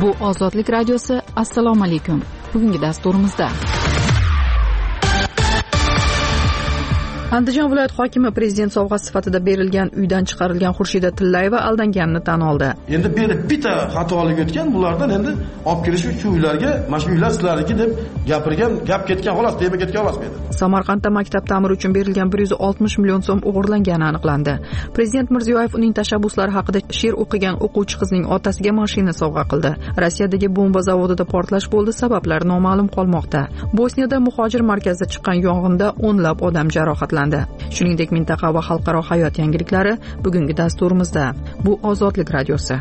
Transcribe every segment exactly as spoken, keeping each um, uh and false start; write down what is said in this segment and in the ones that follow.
Bu Ozodlik radiosi. Assalomu alaykum. Bugungi dasturimizda Andijon viloyat hokimi prezident sovg'asi sifatida berilgan uydan chiqarilgan Xurshida Tillayeva aldanganini tan oldi. Endi berib bitta xatolik o'tgan, bulardan endi olib kirish uchun uylarga, mana shu uylar sizlarniki deb gapirgan, gap ketgan xolos, deb ketgan xolos dedi. Samarqandda maktab ta'miri uchun berilgan bir yuz oltmish million so'm o'g'irlangani aniqlandi. Prezident Mirziyoyev uning tashabbuslari haqida she'r o'qigan o'quvchi qizning otasiga mashina sovg'a qildi. Rossiyadagi bomba zavodida portlash bo'ldi, sabablari noma'lum qolmoqda. Bosniyada muhojir markazida chiqqan yong'inda o'nlab odam jarohatlandi. Shuningdek, mintaqa va xalqaro hayot yangiliklari bugungi dasturimizda. Bu Ozodlik radiosi.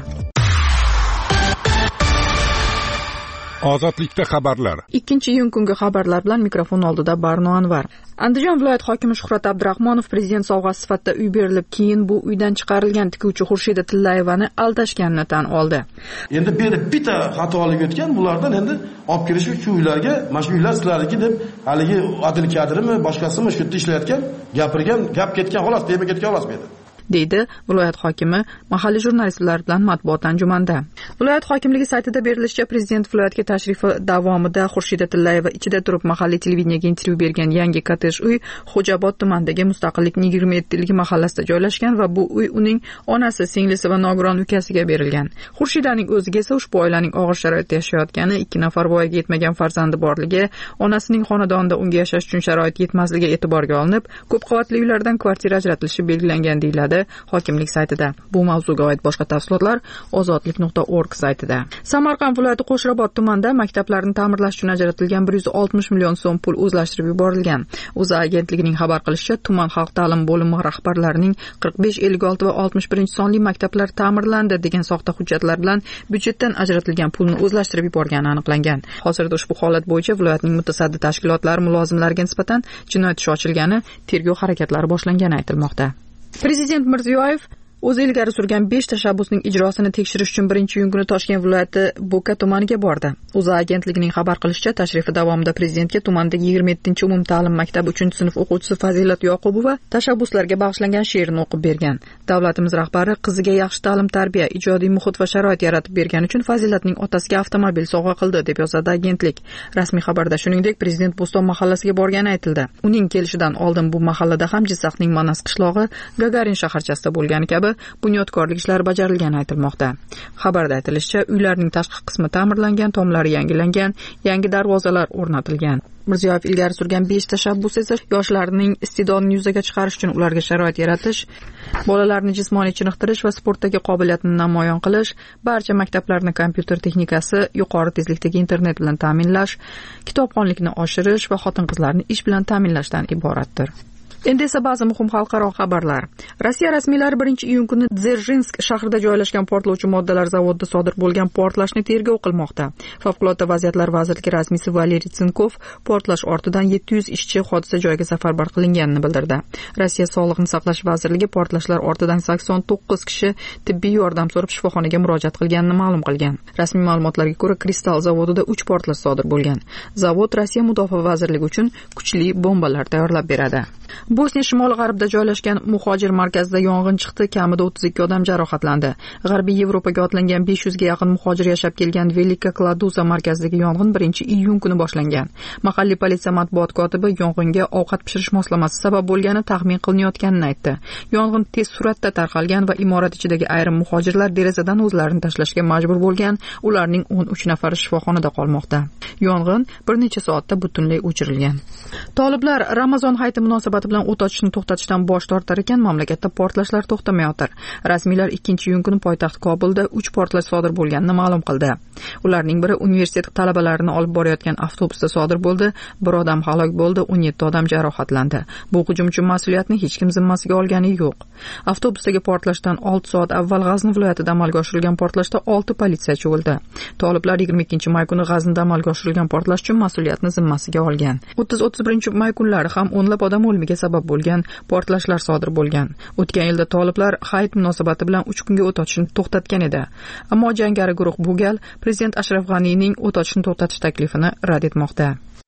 Ozodlikda xabarlar. Ikkinchi iyun kungi xabarlar bilan mikrofon oldida Barno Anvar. Andijon viloyat hokimi Shuhrat Abdurahmonov prezident sovg'asi sifatida uy berilib, keyin bu uydan chiqarilgan tikuvchi Xurshida Tillayevani aldashganini tan oldi. Endi berib bitta xatolik o'tgan, bulardan endi olib kirish uchun uylarga, mana shu uylar sizlarniki deb haligi adil kadrimi, boshqasimi shu yerda ishlayotgan, gapirgan, gap ketgan xolos, deb ketgan xolos dedi. deydi viloyat hokimi mahalliy jurnalistlar bilan matbuot anjumanda. Viloyat hokimligi saytida berilishicha, prezident viloyatga tashrifi davomida Xurshida Tillayeva ichida turib mahalliy televideniyaga intervyu bergan yangi kottej uy Xo'jaobod tumanidagi Mustaqillikning yigirma yettinchi mahallasida joylashgan va bu uy uning onasi, singlisi va nogiron ukasiga berilgan. Xurshidaning o'ziga esa ushbu oilaning og'ir sharoitda yashayotgani, ikki nafar voyaga yetmagan farzandi borligi, onasining xonadonida unga yashash uchun sharoit yetmasligi e'tiborga olinib, ko'p qavatli uylardan kvartira ajratilishi belgilangan deyiladi hokimlik saytida. Bu mavzuga oid boshqa tafsilotlar ozodlik nuqta org saytida. Samarqand viloyati Qo'shrabot tumanida maktablarni ta'mirlash uchun ajratilgan bir yuz oltmish million so'm pul o'zlashtirib yuborilgan. O'zA agentligining xabar qilishicha, tuman xalq ta'lim bo'limi rahbarlarining qirq besh, ellik olti va oltmish birinchi sonli maktablar ta'mirlandi degan soxta hujjatlar bilan byudjetdan ajratilgan pulni o'zlashtirib yuborgani aniqlangan. Hozirda ushbu holat bo'yicha viloyatning mutasaddi tashkilotlari mulozimlariga nisbatan jinoyat ishi ochilgani, tergov harakatlari boshlangani aytilmoqda. Prezident Mirziyoyev o'zi ilgari surgan besh tashabbusning ijrosini tekshirish uchun birinchi iyun kuni Toshkent viloyati Bo'ka tumaniga bordi. O'zA agentligining xabar qilishicha, tashrifi davomida prezidentga tumandagi yigirma yettinchi umumta'lim maktabi uchinchi sinf o'quvchisi Fazilat Yoqubova tashabbuslarga bag'ishlangan she'rni o'qib bergan. Davlatimiz rahbari qiziga yaxshi ta'lim, tarbiya, ijodiy muhit va sharoit yaratib bergani uchun Fazilatning otasiga avtomobil sovg'a qildi, deb yozadi agentlik. Rasmiy xabarda shuningdek, prezident Bo'ston mahallasiga borgani aytildi. Uning kelishidan oldin bu mahallada ham Jizzaxning Manas qishlog'i, Gagarin shaharchasida bo'lgani kabi bunyodkorlik ishlari bajarilgani aytilmoqda. Xabarda aytilishicha, uylarning tashqi qismi ta'mirlangan, tomlari yangilangan, yangi darvozalar o'rnatilgan. Mirziyoyev ilgari surgan besh tashabbus esa yoshlarning iste'dodini yuzaga chiqarish uchun ularga sharoit yaratish, bolalarni jismoniy chiniqtirish va sportdagi qobiliyatini namoyon qilish, barcha maktablarni kompyuter texnikasi, yuqori tezlikdagi internet bilan ta'minlash, kitobxonlikni oshirish va xotin-qizlarni ish bilan ta'minlashdan iboratdir. Endi esa ba'zi muhim xalqaro xabarlar. Rossiya rasmiylari birinchi iyun kuni Dzержинsk shahrida joylashgan portlovchi moddalar zavodida sodir bo'lgan portlashni tergov qilmoqda. Favqulodda vaziyatlar vazirligi rasmiysi Valeriy Tsinkov portlash ortidan yetti yuz ishchi hodisa joyiga safarbar qilinganini bildirdi. Rossiya Sog'liqni saqlash vazirligi portlashlar ortidan sakson to'qqiz kishi tibbiy yordam so'rab shifoxonaga murojaat qilganini ma'lum qilgan. Rasmiy ma'lumotlarga ko'ra, Kristal zavodida uch portlash sodir bo'lgan. Zavod Rossiya mudofaa vazirligi uchun kuchli bombalar tayyorlab beradi. Bosniya shimoli-g'arbida joylashgan muhojir markazida yong'in chiqdi, kamida o'ttiz ikki odam jarohatlandi. G'arbiy Yevropaga otlangan besh yuzga yaqin muhojir yashab kelgan Velika Kladusa markazidagi yong'in birinchi iyun kuni boshlangan. Mahalliy politsiya matbuot kotibi yong'inga ovqat pishirish moslamasi sabab bo'lgani taxmin qilinayotganini aytdi. Yong'in tez suratda tarqalgan va imorat ichidagi ayrim muhojirlar derazadan o'zlarini tashlashga majbur bo'lgan. Ularning o'n uch nafari shifoxonada qolmoqda. Yong'in bir necha soatda butunlay o'chirilgan. Toliblar Ramazon hayiti munosabati bilan o't ochishni to'xtatishdan bosh tortar ekan, mamlakatda portlashlar to'xtamayotir. Rasmiylar ikkinchi iyun kuni poytaxt Kobulda uch portlash sodir bo'lganini ma'lum qildi. Ularning biri universitet talabalarini olib borayotgan avtobusda sodir bo'ldi. Bir odam halok bo'ldi, o'n yetti odam jarohatlandi. Bu hujum uchun mas'uliyatni hech kim zimmasiga olgani yo'q. Avtobusdagi portlashdan olti soat avval G'azni viloyatida amalga oshirilgan portlashda olti politsiyachi o'ldi. Toliblar yigirma ikkinchi may kuni G'aznida amalga oshirilgan portlash uchun mas'uliyatni zimmasiga olgan. o'ttiz o'ttiz birinchi may kunlari ham o'nlab odam o'limiga sabab bo'lgan portlashlar sodir bo'lgan. O'tgan yilda toliblar hayit munosabati bilan uch kunga o't ochishni to'xtatgan edi. Ammo jangari guruh bu gal prezident Ashraf G'aniyning o't ochishni to'xtatish taklifini rad etmoqda.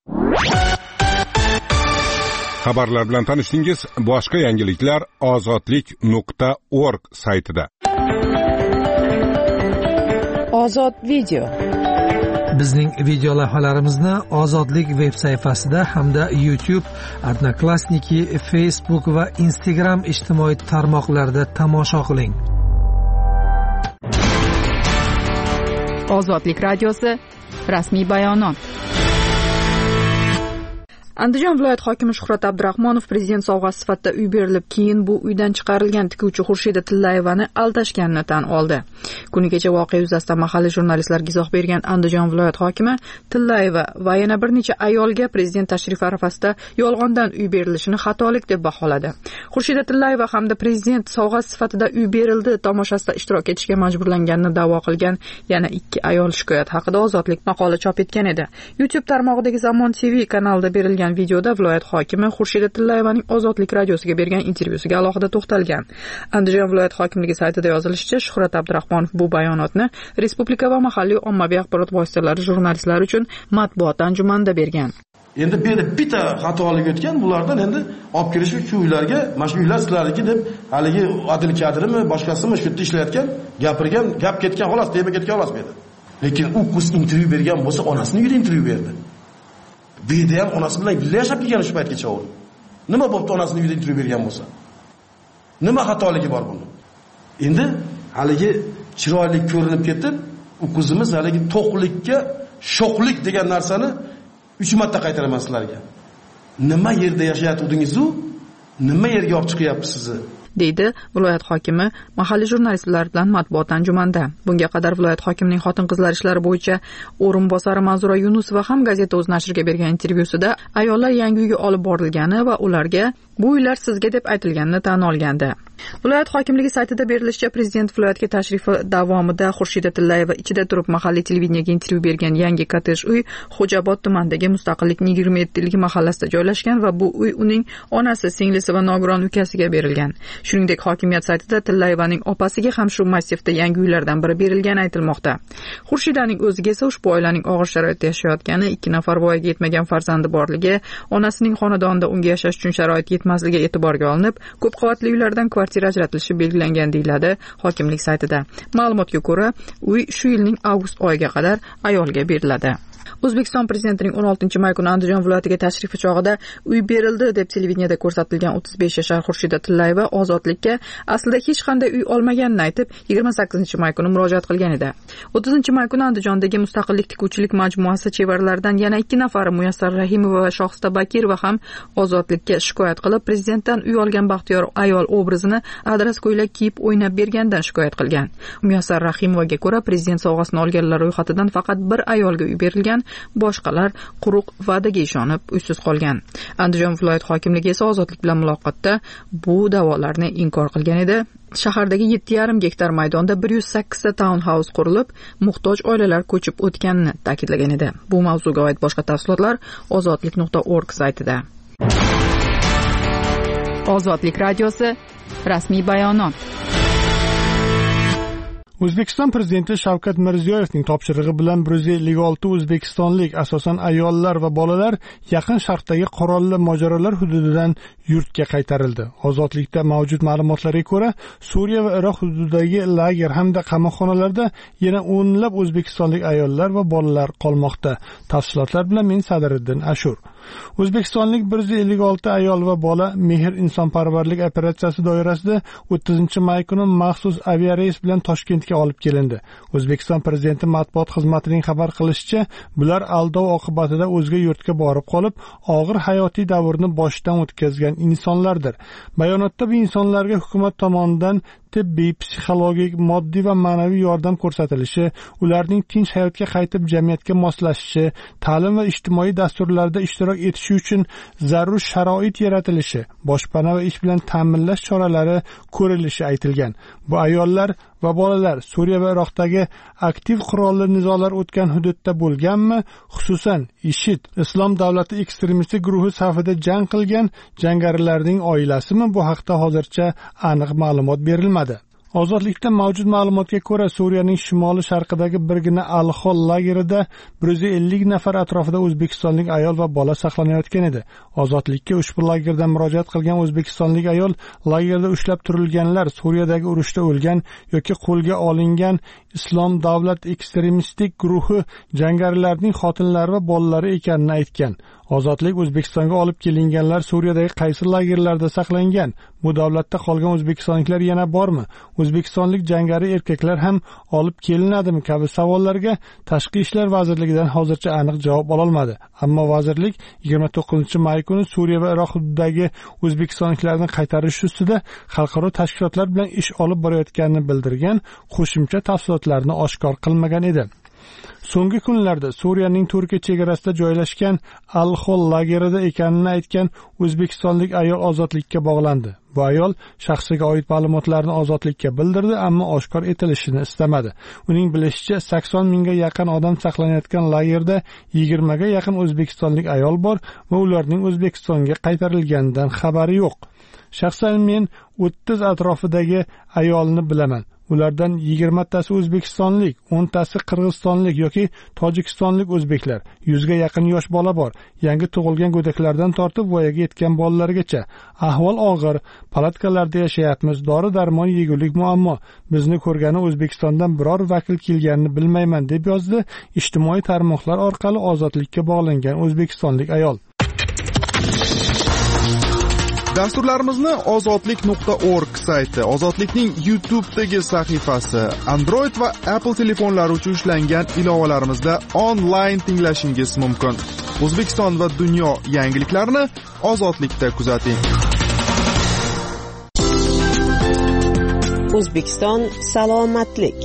Xabarlar bilan tanishdingiz. Boshqa yangiliklar ozodlik nuqta org saytida. Ozod video. Bizning video lavhalarimizni Ozodlik veb sayfasida hamda YouTube, Odnoklassniki, Facebook va Instagram ijtimoiy tarmoqlarida tomosha qiling. Ozodlik radiosi rasmiy bayonot. Andijon viloyat hokimi Shuhrat Abdurahmonov prezident sovg'asi sifatida uy berilib, keyin bu uydan chiqarilgan tikuvchi Xurshida Tillayevani aldashganini tan oldi. Kuni kecha voqea yuzasidan mahalliy jurnalistlarga izoh bergan Andijon viloyat hokimi Tillayeva va yana bir necha ayolga prezident tashrifi arafasida yolg'ondan uy berilishini xatolik deb baholadi. Xurshida Tillayeva hamda prezident sovg'asi sifatida uy berildi tomoshasida ishtirok etishga majburlanganini da'vo qilgan yana ikki ayol shikoyat haqida Ozodlik maqola chop etgan edi. YouTube tarmog'idagi Zamon T V kanalida berilgan videoda viloyat hokimi Xurshida Tillayevaning Ozodlik radiosiga bergan intervyusiga alohida to'xtalgan. Andijon viloyat hokimligi saytida yozilishicha, Shuhrat Abdurahmonov bu bayonotni respublika va mahalliy ommaviy axborot vositalari jurnalistlari uchun matbuot anjumanida bergan. Endi bu yerda bitta xatolik o'tgan, bulardan endi olib kelish shu uylarga, mana shu uylar sizlarniki deb haligi adil kadrimi, boshqasimi shu yerda ishlayotgan, gapirgan, gap ketgan xolos, tema ketgan xolos bu yerda. Lekin u qiz intervyu bergan bo'lsa, onasining uyida intervyu berdi. Bu yerda ham onasi bilan birga yashab kelgan shu paytgacha u. Nima bo'pti onasining uyida intervyu bergan bo'lsa? Nima xatoligi bor bunda? Endi haligi chiroyli ko'rinib ketib, u qizimiz haligi to'qlikka shoqlik degan narsani uch marta qaytaraman sizlarga. Nima yerda yashayotdingiz-u? Nima yerga olib chiqyapsiz sizni? deydi viloyat hokimi mahalliy jurnalistlar bilan matbuot anjumanda. Bunga qadar viloyat hokimining xotin-qizlar ishlari bo'yicha o'rinbosari Manzura Yunusova ham gazeta o'z nashriga bergan intervyusida ayollar yangi uyga olib borilgani va ularga bu uylar sizga deb aytilganini tan olgandi. Viloyat hokimligi saytida berilishicha, prezident viloyatga tashrifi davomida Xurshida Tillayeva ichida turib mahalliy televideniyaga intervyu bergan yangi kottej uy Xo'jobod tumanidagi Mustaqillikning yigirma yettilik mahallasida joylashgan va bu uy uning onasi, singlisi va nogiron ukasiga berilgan. Shuningdek, hokimiyat saytida Tillayevaning opasiga ham shu massivda yangi uylardan biri berilgani aytilmoqda. Xurshidaning o'ziga esa ushbu oilaning og'ir sharoitda yashayotgani, ikki nafar voyaga yetmagan farzandi borligi, onasining xonadonida unga yashash uchun sharoit yetmasligi e'tiborga olinib, ko'p qavatli uylardan kvartira ajratilishi belgilangan deyiladi hokimlik saytida. Ma'lumotga ko'ra, uy shu yilning avgust oyiga qadar ayolga beriladi. O'zbekiston prezidentining o'n oltinchi may kuni Andijon viloyatiga tashrifi chog'ida uy berildi deb televideniyada ko'rsatilgan o'ttiz besh yashar Xurshida Tillayeva Ozodlikka aslida hech qanday uy olmaganini aytib, yigirma sakkizinchi may kuni murojaat qilgan edi. o'ttizinchi may kuni Andijondagi Mustaqillik tikuvchilik majmuasi chevarlaridan yana ikki nafari Muyassar Rahimova va Shohista Bakirova ham Ozodlikka shikoyat qilib, prezidentdan uy olgan baxtiyor ayol obrazini adras ko'ylak kiyib o'ynab bergandan shikoyat qilgan. Muyassar Rahimovaga ko'ra, prezident sovg'asini olganlar ro'yxatidan faqat bir ayolga uy berilgan, boshqalar quruq va'daga ishonib uysiz qolgan. Andijon viloyat hokimligi esa Ozodlik bilan muloqotda bu da'volarni inkor qilgan edi. Shahardagi yetti yarim gektar maydonda bir yuz sakkiz ta townhouse qurilib, muhtoj oilalar ko'chib o'tganini ta'kidlagan edi. Bu mavzuga oid boshqa tafsilotlar ozodlik nuqta org saytida. Ozodlik radiosi rasmiy bayonot. O'zbekiston prezidenti Shavkat Mirziyoyevning topshirig'i bilan bir yuz ellik olti o'zbekistonlik, asosan ayollar va bolalar yaqin sharqdagi qurolli mojarolar hududidan yurtga qaytarildi. Ozodlikda mavjud ma'lumotlarga ko'ra, Suriya va Iroq hududidagi lager hamda qamoqxonalarda yana o'nlab o'zbekistonlik ayollar va bolalar qolmoqda. Tafsilotlar bilan men Sadriddin Ashur. O'zbekistonlik bir yuz ellik olti ayol va bola Mehr insonparvarlik operatsiyasi doirasida o'ttizinchi may kuni maxsus aviareys bilan Toshkentga olib kelindi. O'zbekiston prezidenti matbuot xizmatining xabar qilishicha, bular aldov oqibatida o'zga yurtga borib qolib, og'ir hayotiy davrni boshdan o'tkazgan insonlardir. Bayonotda bu insonlarga hukumat tomonidan tibbiy, psixologik, moddiy va ma'naviy yordam ko'rsatilishi, ularning tinch hayotga qaytib jamiyatga moslashishi, ta'lim va ijtimoiy dasturlarda ishtirok etishi uchun zarur sharoit yaratilishi, boshpana va ish bilan ta'minlash choralari ko'rilishi aytilgan. Bu ayollar va bolalar Suriya va Iroqdagi aktiv qurolli nizolar o'tgan hududda bo'lganmi, xususan IShID, Islom davlati ekstremistik guruhi safida jang qilgan jangarilarning oilasimi, bu haqda hozircha aniq ma'lumot berilmadi. Ozodlikda mavjud ma'lumotga ko'ra, Suriyaning shimoli sharqidagi birgina Al-Hol lagerida bir yuz ellik nafar atrofida o'zbekistonlik ayol va bola saqlanayotgan edi. Ozodlikka ushbu lagerdan murojaat qilgan o'zbekistonlik ayol lagerda ushlab turilganlar Suriyadagi urushda o'lgan yoki qo'lga olingan Islom davlat ekstremistik guruhi jangarilarning xotinlari va bolalari ekanini aytgan. Ozodlik O'zbekistonga olib kelinganlar Suriyadagi qaysi lagerlarda saqlangan? Bu davlatda qolgan o'zbekistonliklar yana bormi? O'zbekistonlik jangari erkaklar ham olib kelinadimi kabi savollarga Tashqi ishlar vazirligidan hozircha aniq javob ololmadi. Ammo vazirlik yigirma to'qqizinchi may kuni Suriya va Iroq hududidagi o'zbekistonliklarni qaytarish ustida xalqaro tashkilotlar bilan ish olib borayotganini bildirgan, qo'shimcha tafsilotlarni oshkor qilmagan edi. So'nggi kunlarda Suriyaning Turkiya chegarasida joylashgan Al-Hol lagerida ekanini aytgan o'zbekistonlik ayol ozodlikka bog'landi. Bu ayol shaxsiga oid ma'lumotlarni ozodlikka bildirdi, ammo oshkor etilishini istamadi. Uning bilishicha, sakson mingga yaqin odam saqlanayotgan lagerda yigirmaga yaqin o'zbekistonlik ayol bor va ularning O'zbekistonga qaytarilganidan xabari yo'q. Shaxsan men o'ttiz atrofidagi ayolni bilaman. Ulardan yigirmatasi o'zbekistonlik, o'ntasi qirg'izistonlik yoki tojikistonlik o'zbeklar. yuzga yaqin yosh bola bor. Yangi tug'ilgan go'daklardan tortib voyaga yetgan bolalargacha. Ahvol og'ir, palatkalarda yashayapmiz, dori-darmon yegulik muammo. Bizni ko'rgani O'zbekistondan biror vakil kelganini bilmayman deb yozdi ijtimoiy tarmoqlar orqali ozodlikka bog'langan o'zbekistonlik ayol. Dasturlarimizni ozodlik nuqta org sayti, Ozodlikning YouTube'dagi sahifasi, Android va Apple telefonlari uchun ishlangan ilovalarimizda onlayn tinglashingiz mumkin. O'zbekiston va dunyo yangiliklarini Ozodlikda kuzating. O'zbekiston salomatlik.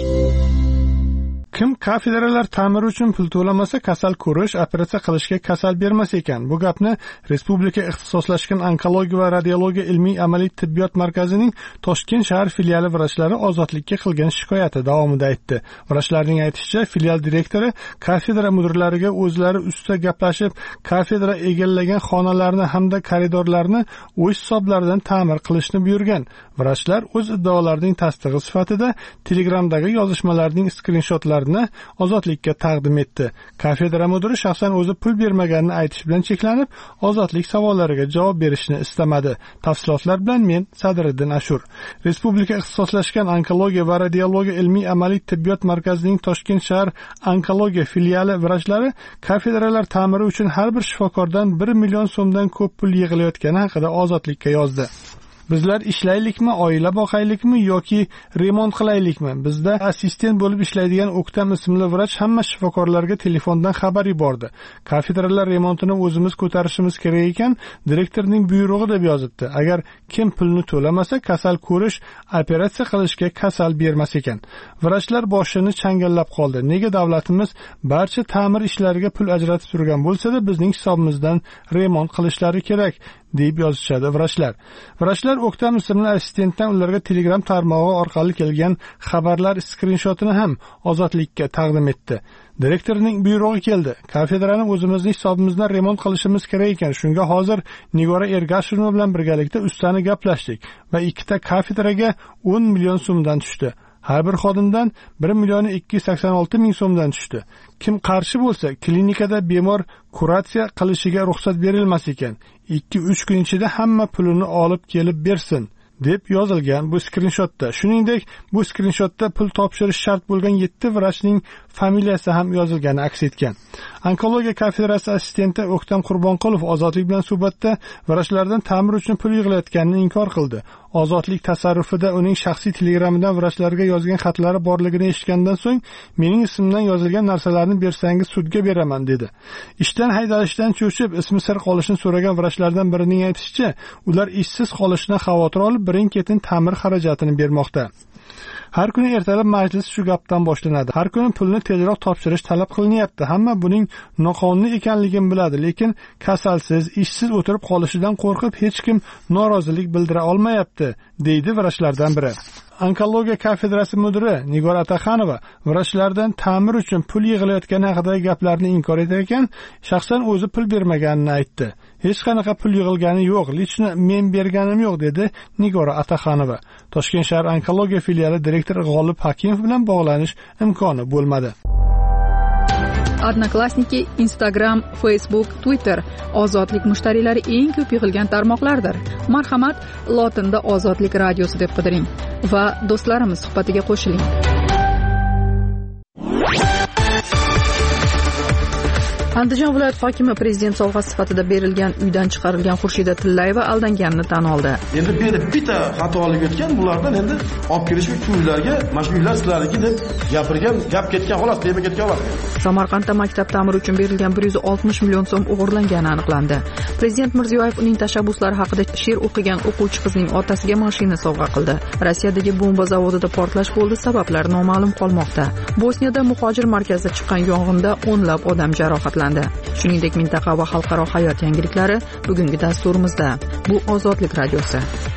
Kim kafedralar ta'miri uchun pul to'lamasa kasal ko'rish, operatsiya qilishga kasal bermas ekan. Bu gapni Respublika ixtisoslashgan onkologiya va radiologiya ilmiy amaliy tibbiyot markazining Toshkent shahar filiali vrachlari Ozodlikka qilgan shikoyati davomida aytdi. Vrachlarning aytishicha, filial direktori kafedra mudirlariga o'zlari ustida gaplashib, kafedra egallagan xonalarni hamda koridorlarni o'z hisoblaridan ta'mir qilishni buyurgan. Vrachlar o'z iddaolarining tasdig'i sifatida Telegramdagi yozishmalarning skrinshotlarini Ozodlikka taqdim etdi. Kafedra mudiri shaxsan o'zi pul bermaganini aytish bilan cheklanib, Ozodlik savollariga javob berishni istamadi. Tafsilotlar bilan men Sadriddin Ashur. Respublika ixtisoslashgan onkologiya va radiologiya ilmiy amaliy tibbiyot markazining Toshkent shahar onkologiya filiali vrachlari kafedralar ta'miri uchun har bir shifokordan bir million so'mdan ko'p pul yig'ilayotgani haqida Ozodlikka yozdi. Bizlar ishlaylikmi, oila boqaylikmi yoki remont qilaylikmi? Bizda assistent bo'lib ishlaydigan O'ktam ismli vrach hamma shifokorlarga telefondan xabar yubordi. Kafedralar remontini o'zimiz ko'tarishimiz kerak ekan, direktorning buyrug'i deb yozibdi. Agar kim pulni to'lamasa, kasal ko'rish, operatsiya qilishga kasal bermas ekan. Vrachlar boshini changallab qoldi. Nega davlatimiz barcha ta'mir ishlariga pul ajratib turgan bo'lsa-da, bizning hisobimizdan remont qilishlari kerak deb yozishadi vrachlar. Vrachlar O'ktam ismli assistentdan ularga Telegram tarmog'i orqali kelgan xabarlar skrinshotini ham Ozodlikka taqdim etdi. Direktorning buyrug'i keldi. Kafedrani o'zimizning hisobimizdan remont qilishimiz kerak ekan. Shunga hozir Nigora Ergasheva bilan birgalikda ustani gaplashdik va ikkita kafedraga o'n million so'mdan tushdi. Har bir xodimdan bir million ikki yuz sakson olti ming so'mdan tushdi. Kim qarshi bo'lsa, klinikada bemor kuratsiya qilishiga ruxsat berilmas ekan. ikki uch kun ichida hamma pulini olib kelib bersin deb yozilgan bu skrinshotda. Shuningdek, bu skrinshotda pul topshirish shart bo'lgan yetti vrachning familiyasi ham yozilgani aks etgan. Onkologiya kafedrasi assistenti O'ktam Qurbonqulov Ozodlik bilan suhbatda vrachlardan ta'mir uchun pul yig'ilayotganini inkor qildi. Ozodlik tasarrufida uning shaxsiy Telegramdan vrachlarga yozgan xatlari borligini eshitgandan so'ng, mening ismimdan yozilgan narsalarni bersangiz sudga beraman dedi. Ishdan haydalishdan cho'chib, ismi sir qolishini so'ragan vrachlardan birining aytishicha, ular ishsiz qolishdan xavotir olib, birin-ketin ta'mir xarajatini bermoqda. Har kuni ertalab majlis shu gapdan boshlanadi. Har kuni pulni tezroq topshirish talab qilinyapti. Hamma buning noqonuniy ekanligini biladi, lekin kasalsiz, ishsiz o'tirib qolishidan qo'rqib hech kim norozilik bildira olmayapti aytdi, deydi vrachlardan biri. Onkologiya kafedrasi mudiri Nigora Ataxonova vrachlardan ta'mir uchun pul yig'ilayotgani haqidagi gaplarni inkor etar ekan, shaxsan o'zi pul bermaganini aytdi. Hech qanaqa pul yig'ilgani yo'q, lichni men berganim yo'q, dedi Nigora Ataxonova. Toshkent shahar onkologiya filiali direktori G'olib Hakimov bilan bog'lanish imkoni bo'lmadi. Odnoklassniki, Instagram, Facebook, Twitter ozodlik mushtariylari eng ko'p yig'ilgan tarmoqlardir. Marhamat, lotinda Ozodlik radiosi deb qidiring va do'stlarimiz suhbatiga qo'shiling. Andijon viloyat hokimi prezident sovg'asi sifatida berilgan uydan chiqarilgan Xurshida Tillayeva aldanganini tan oldi. Endi berib bitta xatolik o'tgan, bulardan endi olib kelish uylarga, mana shu uylar sizlarniki deb gapirgan, gap ketgan xolos, deb ketgan xolos. Samarqandda maktab ta'miri uchun berilgan bir yuz oltmish million so'm o'g'irlangani aniqlandi. Prezident Mirziyoyev uning tashabbuslari haqida she'r o'qigan o'quvchi qizning otasiga mashina sovg'a qildi. Rossiyadagi bomba zavodida portlash bo'ldi, sabablari noma'lum qolmoqda. Bosniyada muhojir markazida chiqqan yong'inda o'nlab odam jarohatlandi. Shuningdek, mintaqa va xalqaro hayot yangiliklari bugungi dasturimizda. Bu Ozodlik radiosi.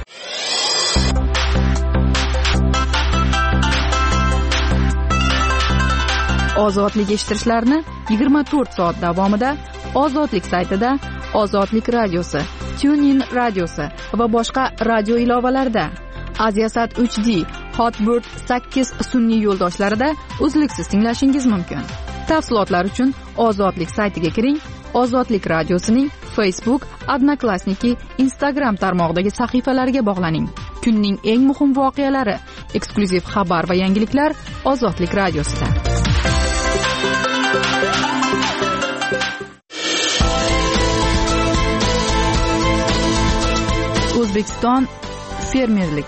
Ozodlik eshittirishlarni yigirma to'rt soat davomida Ozodlik saytida, Ozodlik radiosi, TuneIn radiosi va boshqa radio ilovalarida, Aziasat uch D, Hotbird sakkiz sun'iy yo'ldoshlarida uzluksiz tinglashingiz mumkin. Tafsilotlar uchun Ozodlik saytiga kiring. Ozodlik radiosining Facebook, Odnoklassniki, Instagram tarmog'idagi sahifalariga bog'laning. Kunning eng muhim voqealari, eksklyuziv xabar va yangiliklar Ozodlik radiosida. O'zbekiston fermerlik.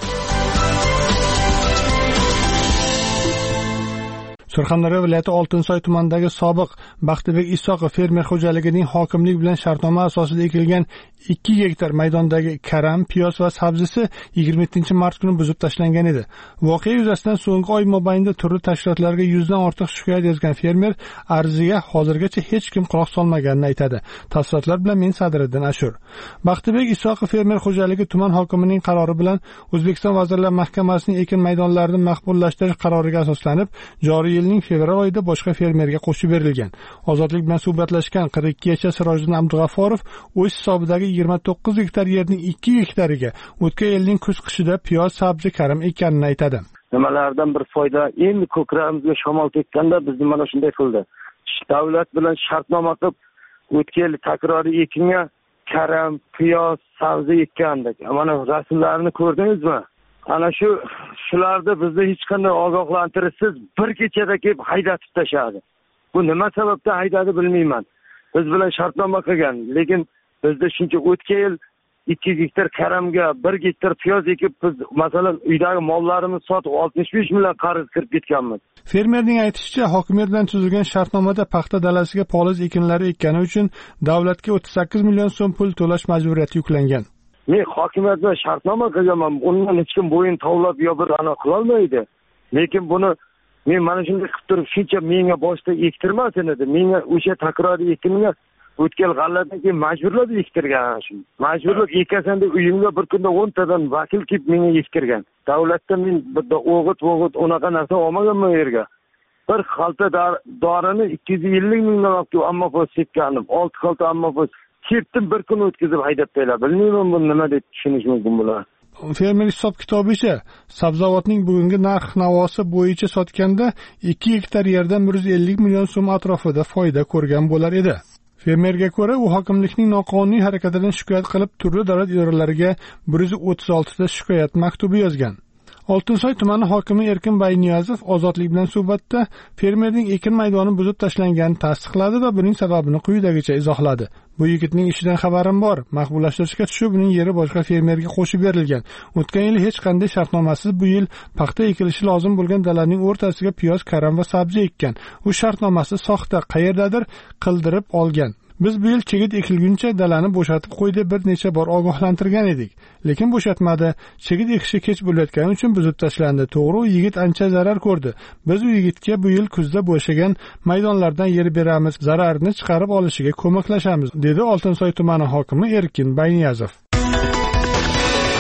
Surxondaryo viloyati Oltinsoy tumanidagi sobiq Baxtibek Isoqov fermer xo'jaligining hokimlik bilan shartnoma asosida ekilgan ikki gektar maydondagi karam, piyoz va sabzisi yigirma yettinchi mart kuni buzib tashlangan edi. Voqea yuzasidan so'nggi oy mobaynida turli tashkilotlarga yuzdan ortiq shikoyat yozgan fermer arziga hozirgacha hech kim quloq solmaganini aytadi. Tafsilotlar bilan men Sadriddin Ashur. Baxtibek Isoqov fermer xo'jaligi tuman hokimining qarori bilan O'zbekiston Vazirlar Mahkamasining ekin maydonlarini maqbullashtirish qaroriga asoslanib, joriy yilning fevral oyida boshqa fermerga qo'shib berilgan. Ozodlik bilan suhbatlashgan qirq ikki yoshli Sirojiddin Abdug'afforov o'z hisobidagi yigirma to'qqiz gektar yerning ikki gektariga o'tgan yilning kuz qishida piyoz, sabzi, karam ekanini aytadi. Nimalardan bir foyda, endi ko'kragimizga shamol tekkanda bizni mana shunday qildi. Davlat bilan shartnoma qilib o'tgan yil takroriy ekinga karam, piyoz, sabzi ekkandik. Mana rasmlarini ko'rdingizmi? Ana shu shularda bizni hech qanday ogohlantirishsiz bir kechada kelib haydatib tashadi. Bu nima sababdan haydadi bilmayman. Biz bilan shartnoma qilgan, lekin bizda shuncha o'tgan yil ikki gektar karamga bir gektar piyoz ekib, biz masalan uydagi mollarimizni sotib oltmish besh million qarz kirib ketganmiz. Fermerning aytishicha, hokimiyat bilan tuzilgan shartnomada paxta dalasiga poliz ekinlari ekkani uchun davlatga o'ttiz sakkiz million so'm pul to'lash majburiyati yuklangan. Men hokimiyat bilan shartnoma qilganman, undan hech kim bo'yin tovlab yo bir ana qila olmaydi. Lekin buni men mana shunday qilib turib, shuncha menga boshda ektirmasin edi. Menga o'sha takroriy ekinga o'tgan g'alladan keyin majburlab ektirgan shu. Majburlab ekasan deb uyimga bir kunda o'n tadan vakil kelib menga ektirgan. Davlatdan men bitta o'g'it, o'g'it unaqa narsa olmaganman yerga. Bir xalta dorini ikki yuz ellik mingdan olib, ammo bu sepganim, olti xalta ammo bu ketdim bir kun o'tkazib haydab qo'ylar. Bilmayman bu nima deb tushunish mumkin bular. Fermer hisob kitobicha sabzavotning bugungi narx-navosi bo'yicha sotganda ikki gektar yerdan bir yuz ellik million so'm atrofida foyda ko'rgan bo'lar edi. Fermerga ko'ra, u hokimlikning noqonuniy harakatidan shikoyat qilib, turli davlat idoralariga bir yuz o'ttiz olti ta shikoyat maktubi yozgan. Oltinsoy tumani hokimi Erkin Bayniyazov Ozodlik bilan suhbatda fermerning ekin maydoni buzib tashlanganini tasdiqladi va buning sababini quyidagicha izohladi. Bu yigitning ishidan xabarim bor. Maqbullashtirishga tushib, uning yeri boshqa fermerga qo'shib berilgan. O'tgan yil hech qanday shartnomasiz bu yil paxta ekilishi lozim bo'lgan dalaning o'rtasiga piyoz, karam va sabzi ekkan. U shartnomasi soxta, qayerdadir qildirib olgan. Biz bu yil chigit ekilguncha dalani bo'shatib qo'ydi, bir necha bor ogohlantirgan edik. Lekin bo'shatmadi. Chigit ekishi kech bo'layotgani uchun buzib tashlandi. To'g'ri, u yigit ancha zarar ko'rdi. Biz u yigitga bu yil kuzda bo'shagan maydonlardan yer beramiz, zararni chiqarib olishiga ko'maklashamiz, dedi Oltinsoy tumani hokimi Erkin Bayniyazov.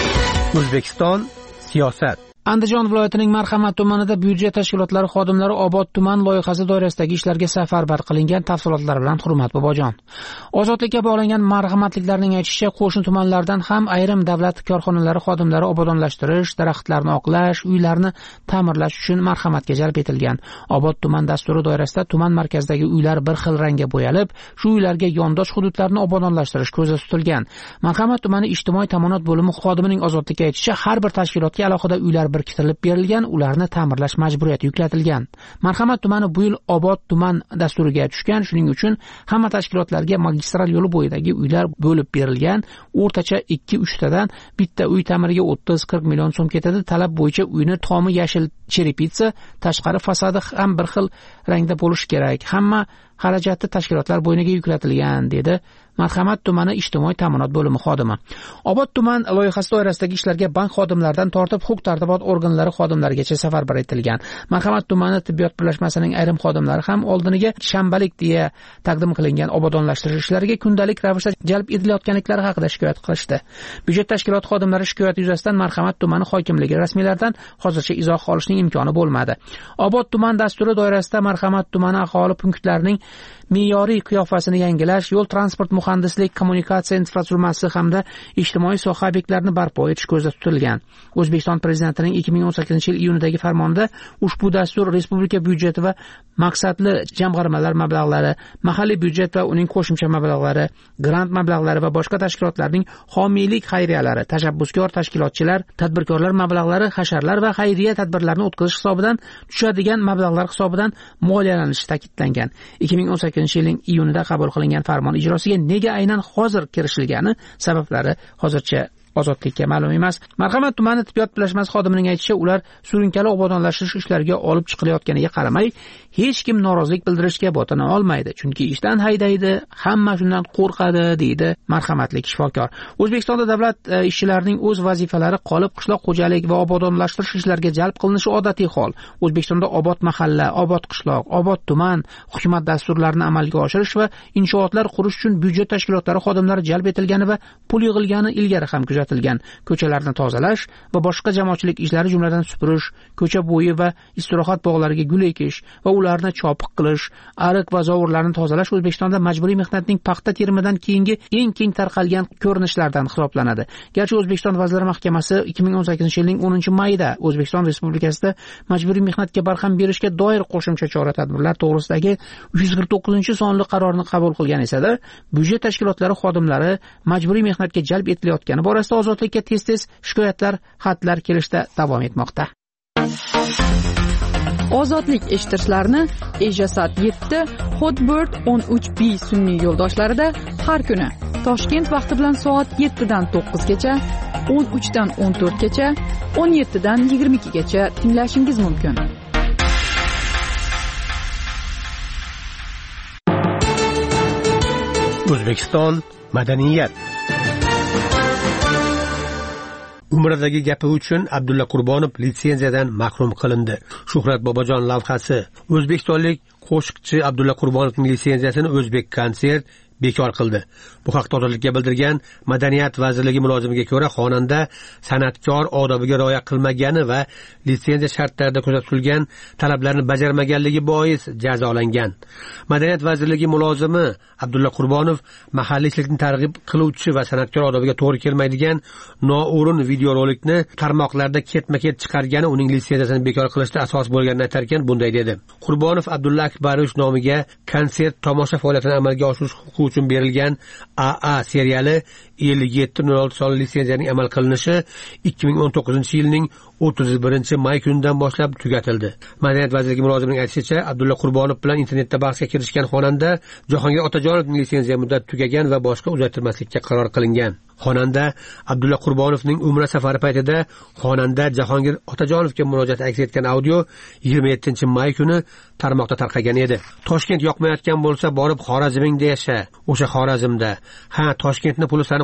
O'zbekiston siyosat. Andijon viloyatining Marhamat tumanida byudjet tashkilotlari xodimlari Obod tuman loyihasi doirasidagi ishlarga safarbar qilingan. Tafsilotlar bilan Hurmat Bobojon. Ozodlikka bog'langan marhamatliklarning aytishicha, qo'shni tumanlardan ham ayrim davlat korxonalari xodimlari obodonlashtirish, daraxtlarni oqlash, uylarni ta'mirlash uchun marhamatga jalb etilgan. Obod tuman dasturi doirasida tuman markazidagi uylar bir xil rangga bo'yalib, shu uylarga yondosh hududlarni obodonlashtirish ko'zda tutilgan. Marhamat tumani ijtimoiy ta'minot bo'limi xodimining Ozodlikka aytishicha, har bir tashkilotga alohida uylar biriktirilib berilgan, ularni ta'mirlash majburiyati yuklatilgan. Marhamat tumani bu yil Obod tuman dasturiga tushgan, shuning uchun hamma tashkilotlarga magistral yo'li bo'yidagi uylar bo'lib berilgan. O'rtacha ikki uch tadan bitta uy ta'miriga o'ttiz qirq million so'm ketadi. Talab bo'yicha uyni tomi yashil cherepitsa, tashqari fasadi ham bir xil rangda bo'lishi kerak. Hamma xarajatni tashkilotlar bo'yniga yuklatilgan, dedi Marhamat tumani ijtimoiy ta'minot bo'limi xodimi. Obod tuman loyihasi doirasidagi ishlarga bank xodimlaridan tortib huquq-tartibot organlari xodimlarigacha safarbar etilgan. Marhamat tumani tibbiyot birlashmasining ayrim xodimlari ham oldiniga shanbalik deya taqdim qilingan obodonlashtirish ishlariga kundalik ravishda jalb etilayotganliklari haqida shikoyat qilishdi. Byudjet tashkiloti xodimlari shikoyati yuzasidan Marhamat tumani hokimligi rasmiylaridan hozircha izoh olishning imkoni bo'lmadi. Obod tuman dasturi doirasida Marhamat tumani aholi punktlarining me'yoriy qiyofasini yangilash, yo'l transport muhandislik, kommunikatsiya infratuzilmasi hamda ijtimoiy soha obyektlarini barpo etish ko'zda tutilgan. O'zbekiston prezidentining ikki ming o'n sakkizinchi yil iyunidagi farmonida ushbu dastur respublika byudjeti va maqsadli jamg'armalar mablag'lari, mahalliy byudjet va uning qo'shimcha mablag'lari, grant mablag'lari va boshqa tashkilotlarning homiylik xayriyalari, tashabbuskor tashkilotchilar, tadbirkorlar mablag'lari, hasharlar va xayriya tadbirlarini o'tkazish hisobidan tushadigan mablag'lar hisobidan moliyalanishi ta'kidlangan. ikki ming o'n sakkizinchi yilning iyunida qabul qilingan farmon ijrosiga nega aynan hozir kirishilgani sabablari hozircha Ozodlikka ma'lum emas. Marhamat tumani tibbiyot birlashmasi xodimining aytishicha, ular surunkali obodonlashtirish ishlariga olib chiqilayotganiga qaramay, hech kim norozilik bildirishga botina olmaydi, chunki ishdan haydaydi, hamma shundan qo'rqadi, deydi marhamatli shifokor. O'zbekistonda davlat e, ishchilarining o'z vazifalari qolib, qishloq xo'jalik va obodonlashtirish ishlariga jalb qilinishi odatiy hol. O'zbekistonda obod mahalla, obod qishloq, obod tuman hukumat dasturlarini amalga oshirish va inshootlar qurish uchun byudjet tashkilotlari xodimlari jalb etilgani va pul yig'ilgani ilgari ham kuzatilgan. Ko'chalarni tozalash va boshqa jamoatchilik ishlari, jumladan supurish, ko'cha bo'yi va istirohat bog'lariga gul ekish va ularni chopiq qilish, ariq va zovurlarni tozalash O'zbekistonda majburiy mehnatning paxta terimidan keyingi eng keng tarqalgan ko'rinishlardan hisoblanadi. Garchi O'zbekiston Vazirlar Mahkamasi ikki ming o'n sakkizinchi yilning o'ninchi mayida O'zbekiston Respublikasida majburiy mehnatga barham berishga doir qo'shimcha chora-tadbirlar to'g'risidagi uch yuz qirq to'qqizinchi sonli qarorni qabul qilgan esa-da, byudjet tashkilotlari xodimlari majburiy mehnatga jalb etilayotgani borasida Ozodlikka tez-tez shikoyatlar, xatlar kelishda davom etmoqda. Ozodlik eshittirishlarni Ejasat yetti, Hotbird o'n uch B sun'iy yo'ldoshlarida har kuni Toshkent vaqti bilan soat yettidan to'qqizgacha, o'n uchdan o'n to'rtgacha, o'n yettidan yigirma ikkigacha tinglashingiz mumkin. O'zbekiston madaniyat. Umradagi gapi uchun Abdulla Qurbonov litsenziyadan mahrum qilindi. Shuhrat Bobojon lavhasi. O'zbekistonlik qo'shiqchi Abdulla Qurbonovning litsenziyasini O'zbek konsert bekor qildi. Bu haqda Ozodlikka bildirgan Madaniyat vazirligi mulozimiga ko'ra, xonanda san'atkor odobiga rioya qilmagani va litsenziya shartlarida ko'rsatilgan talablarni bajarmaganligi bois jazolangan. Madaniyat vazirligi mulozimi Abdulla Qurbonov mahalliychilikni targ'ib qiluvchi va san'atkor odobiga to'g'ri kelmaydigan noo'rin videorolikni tarmoqlarda ketma-ket chiqargani uning litsenziyasini bekor qilishda asos bo'lganini aytar ekan, bunday dedi. Qurbonov Abdulla Akbarovich nomiga konsert tomosha faoliyatini amalga oshirish huquqi uchun berilgan A A seriyali ellik yetti nol olti sonli litsenziyaning amal qilinishi ikki ming o'n to'qqizinchi yilning o'ttiz birinchi may kunidan boshlab tugatildi. Madaniyat vazirligi mulozimining aytishicha, Abdulla Qurbonov bilan internetda bahsga kirishgan xonanda Jahongir Otajonovning litsenziya muddati tugagan va boshqa uzaytirmaslikka qaror qilingan. Xonanda Abdulla Qurbonovning umra safari paytida xonanda Jahongir Otajonovga murojaat aks etgan audio yigirma yettinchi may kuni tarmoqda tarqagan edi. Toshkent yoqmayotgan bo'lsa, borib Xorazmingda yasha. O'sha Xorazmda. Ha, Toshkentni puli sani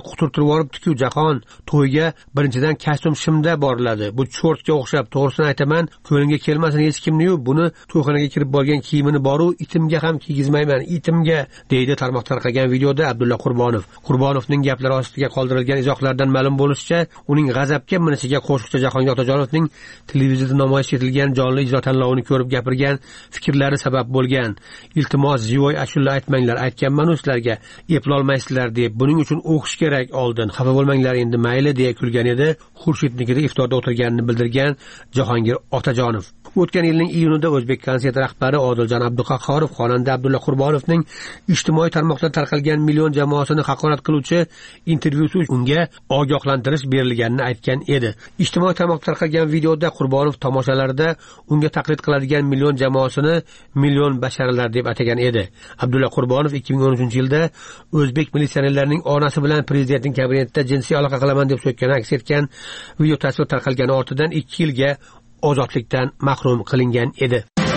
quturtirib yuboribdi-ku jahon. To'yga birinchidan kostyum shimda boriladi. Bu cho'rtga o'xshab, to'g'risini aytaman, ko'nglimga kelmasin hech kimni-yu, buni to'yxonaga kirib borgan kiyimini boru itimga ham kiygizmayman, itimga, deydi tarmoq tarqagan videoda Abdulla Qurbonov. Qurbonovning gaplari ostiga qoldirilgan izohlardan ma'lum bo'lishicha, uning g'azabga minishiga qo'shiqchi Jahongir Otajonovning televizorda namoyish etilgan jonli ijro tanlovini ko'rib gapirgan fikrlari sabab bo'lgan. Iltimos, ziyoy ashula aytmanglar, aytganman sizlarga, eplolmaysizlar deb. Buning uchun o'qish kerak oldin. Xafa bo'lmanglar endi, mayli deya kulgan edi. Xurshidnikida iftorda o'tirganini bildirgan Jahongir Otajonov. O'tgan yilning iyunida O'zbek konsert rahbari Odiljon Abduqahhorov xonanda Abdulla Qurbonovning ijtimoiy tarmoqda tarqalgan million jamoasini haqorat qiluvchi intervyusi unga ogohlantirish berilganini aytgan edi. Ijtimoiy tarmoqda tarqalgan videoda Qurbonov tomoshalarida unga taqlid qiladigan million jamoasini million basharalar deb atagan edi. Abdulla Qurbonov ikki ming o'n uchinchi yilda o'zbek militsionerlarining onasi bilan prezidentning kabinetida jinsiy aloqa qilaman deb so'kkani aks etgan video tasvir tarqalgani ortidan ikki yilga ozodlikdan mahrum qilingan edi.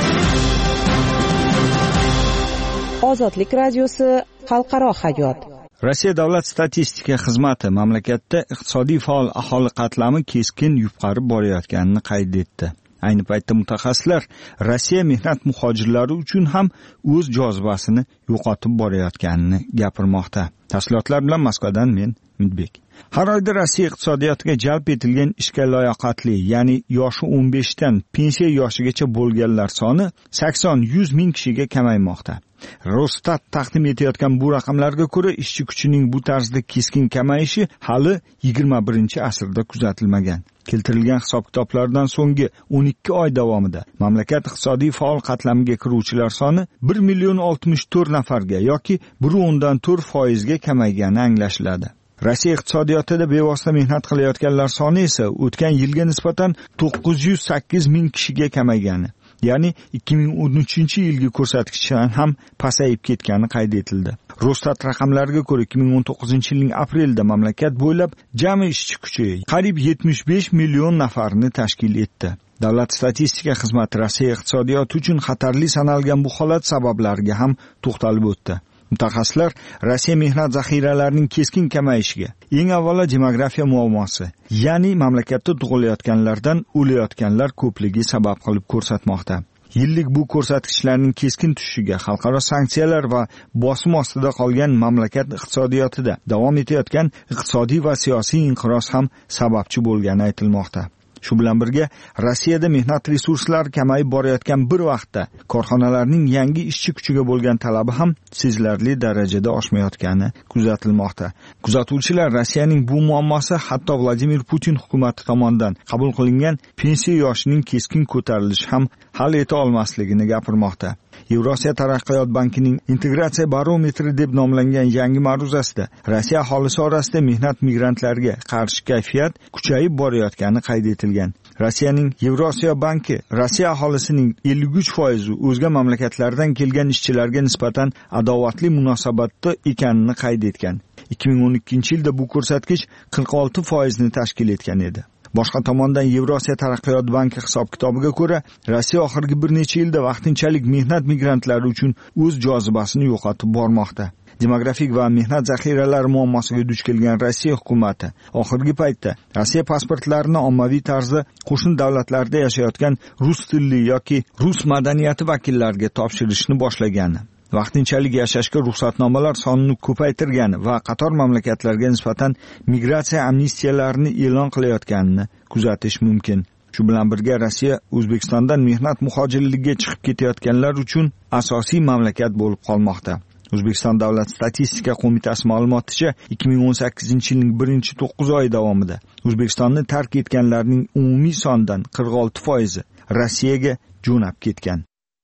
Ozodlik radiosi xalqaro hayot. Rossiya davlat statistika xizmati mamlakatda iqtisodiy faol aholi qatlami keskin yuqarib borayotganini qayd etdi. Ayni paytda mutaxassislar Rossiya mehnat muhojirlari uchun ham o'z jozibasini yo'qotib borayotganini gapirmoqda. Tafsilotlar bilan Moskvadan men Midbek. Har oyda Rossiya iqtisodiyotiga jalb etilgan ishga layoqatli, ya'ni yoshi o'n besh dan pensiya yoshigacha bo'lganlar soni sakson yuz ming kishiga kamaymoqda. Rosstat taqdim etayotgan bu raqamlarga ko'ra, ishchi kuchining bu tarzda keskin kamayishi hali yigirma birinchi asrda kuzatilmagan. Keltirilgan hisob-kitoblardan so'nggi o'n ikki oy davomida mamlakat iqtisodiy faol qatlamiga kiruvchilar soni bir million oltmish to'rt nafarga yoki bir o'ndan to'rt foizga kamaygani anglashiladi. Rossiya iqtisodiyotida bevosita mehnat qilayotganlar soni esa o'tgan yilga nisbatan to'qqiz yuz sakkiz ming kishiga kamaygani, ya'ni ikki ming o'n uchinchi yilgi ko'rsatkichdan ham pasayib ketgani qayd etildi. Rosstat raqamlariga ko'ra ikki ming o'n to'qqizinchi yilning aprelida mamlakat bo'ylab jami ishchi kuchi qariyb yetmish besh million nafarni tashkil etdi. Davlat statistika xizmati Rossiya iqtisodiyoti uchun xatarli sanalgan bu holat sabablariga ham to'xtalib o'tdi. Mutaxassislar Rossiya mehnat zaxiralarining keskin kamayishiga, eng avvalo demografiya muammosi, ya'ni mamlakatda tug'ilayotganlardan o'layotganlar ko'pligi sabab qilib ko'rsatmoqda. Yillik bu ko'rsatkichlarning keskin tushishiga xalqaro sanksiyalar va bosim ostida qolgan mamlakat iqtisodiyotida davom etayotgan iqtisodiy va siyosiy inqiroz ham sababchi bo'lgani aytilmoqda. Shu bilan birga Rossiyada mehnat resurslari kamayib borayotgan bir vaqtda korxonalarning yangi ishchi kuchiga bo'lgan talabi ham sezilarli darajada oshmayotgani kuzatilmoqda. Kuzatuvchilar Rossiyaning bu muammosi hatto Vladimir Putin hukumati tomonidan qabul qilingan pensiya yoshining keskin ko'tarilishi ham hal eta olmasligini gapirmoqda. Yevrosiyo taraqqiyot bankining integratsiya barometri deb nomlangan yangi ma'ruzasida Rossiya aholisi orasida mehnat migrantlariga qarshi kayfiyat kuchayib borayotgani qayd etilgan. Rossiyaning Yevrosiyo banki Rossiya aholisining ellik uch foizi o'zga mamlakatlardan kelgan ishchilarga nisbatan adovatli munosabatda ekanini qayd etgan. ikki ming o'n ikkinchi yilda bu ko'rsatkich qirq olti foizni tashkil etgan edi. Boshqa tomondan Yevrosiyo taraqqiyot banki hisob-kitobiga ko'ra, Rossiya oxirgi bir necha yilda vaqtinchalik mehnat migrantlari uchun o'z jozibasini yo'qotib bormoqda. Demografik va mehnat zaxiralari muammosiga duch kelgan Rossiya hukumati oxirgi paytda Rossiya pasportlarini ommaviy tarzda qo'shni davlatlarda yashayotgan rus tilli yoki rus madaniyati vakillariga topshirishni boshlagani, vaqtinchalik yashashga ruxsatnomalar sonini ko'paytirgani va qator mamlakatlarga nisbatan migratsiya amnistiyalarini e'lon qilayotganini kuzatish mumkin. Shu bilan birga Rossiya O'zbekistondan mehnat muhojirligiga chiqib ketayotganlar uchun asosiy mamlakat bo'lib qolmoqda. O'zbekiston Davlat statistika qo'mitasi ma'lumoticha ikki ming o'n sakkizinchi yilning birinchi to'qqiz oyi davomida O'zbekistonni tark etganlarning umumiy sondan qirq olti foizi Rossiyaga jo'nab ketgan.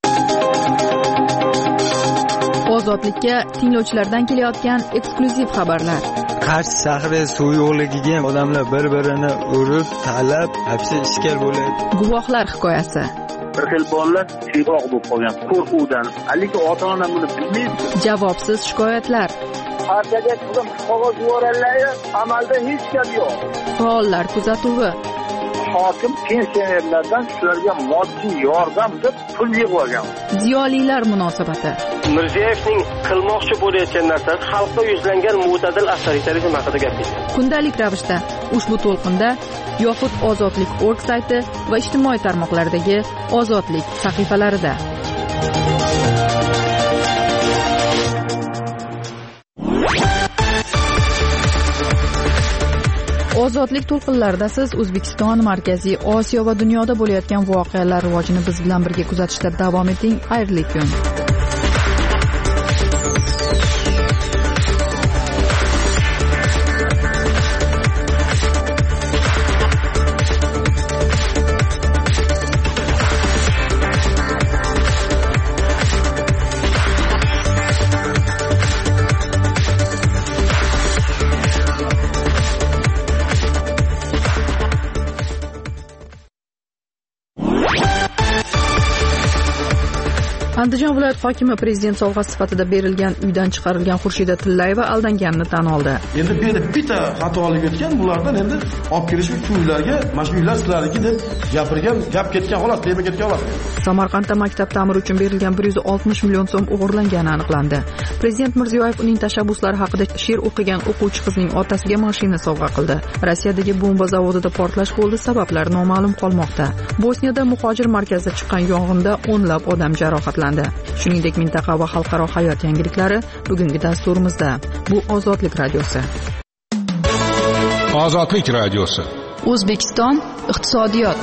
Ozodlikka tinglovchilardan kelayotgan eksklyuziv xabarlar. Qarshi shahri suv yo'qligiga odamlar bir-birini urib, talab, hapsi ishkal bo'ladi. Guvohlar hikoyasi. Bir xil bolalar siyroq bo'lib qolgan qo'rquvdan. Haligi ota-ona buni bilmaydi. Javobsiz shikoyatlar. Partiyaga qilib qog'oz yuborganlar, amalda hech gap yo'q. Faollar kuzatuvi. hokim pensionerlardan shularga moddiy yordam deb pul yig'ib olgan. Ziyolilar munosabati. Mirziyoyevning qilmoqchi bo'layotgan narsasi xalqqa yuzlangan mo'tadil avtoritarizm haqida gapirdi. Kundalik ravishda ushbu to'lqinda yoxud ozodlik nokta org sayti va ijtimoiy tarmoqlardagi ozodlik sahifalarida. Ozodlik to'lqinlarida siz O'zbekiston, Markaziy Osiyo va dunyoda bo'layotgan voqealar rivojini biz bilan birga kuzatishda davom eting. Xayrli kun. Andijon viloyat hokimi prezident sovg'asi sifatida berilgan uydan chiqarilgan Xurshida Tillayeva aldanganini tan oldi. Endi bu yerda bitta xatolik o'tgan, bulardan endi olib kelish uchun uylarga, mana shu uylar sizlarniki deb gapirgan, gap ketgan xolos, deb ketgan xolos. Samarqandda maktab ta'miri uchun berilgan bir yuz oltmish million so'm o'g'irlangani aniqlandi. Prezident Mirziyoyev uning tashabbuslari haqida she'r o'qigan o'quvchi qizning otasiga mashina sovg'a qildi. Rossiyadagi bomba zavodida portlash bo'ldi, sabablari noma'lum qolmoqda. Bosniyada muhojir markazida chiqqan yong'inda o'nlab odam jarohatlandi. Shuningdek, mintaqa va xalqaro hayot yangiliklari bugungi dasturimizda. Bu Ozodlik radiosi. Ozodlik radiosi. O'zbekiston iqtisodiyot.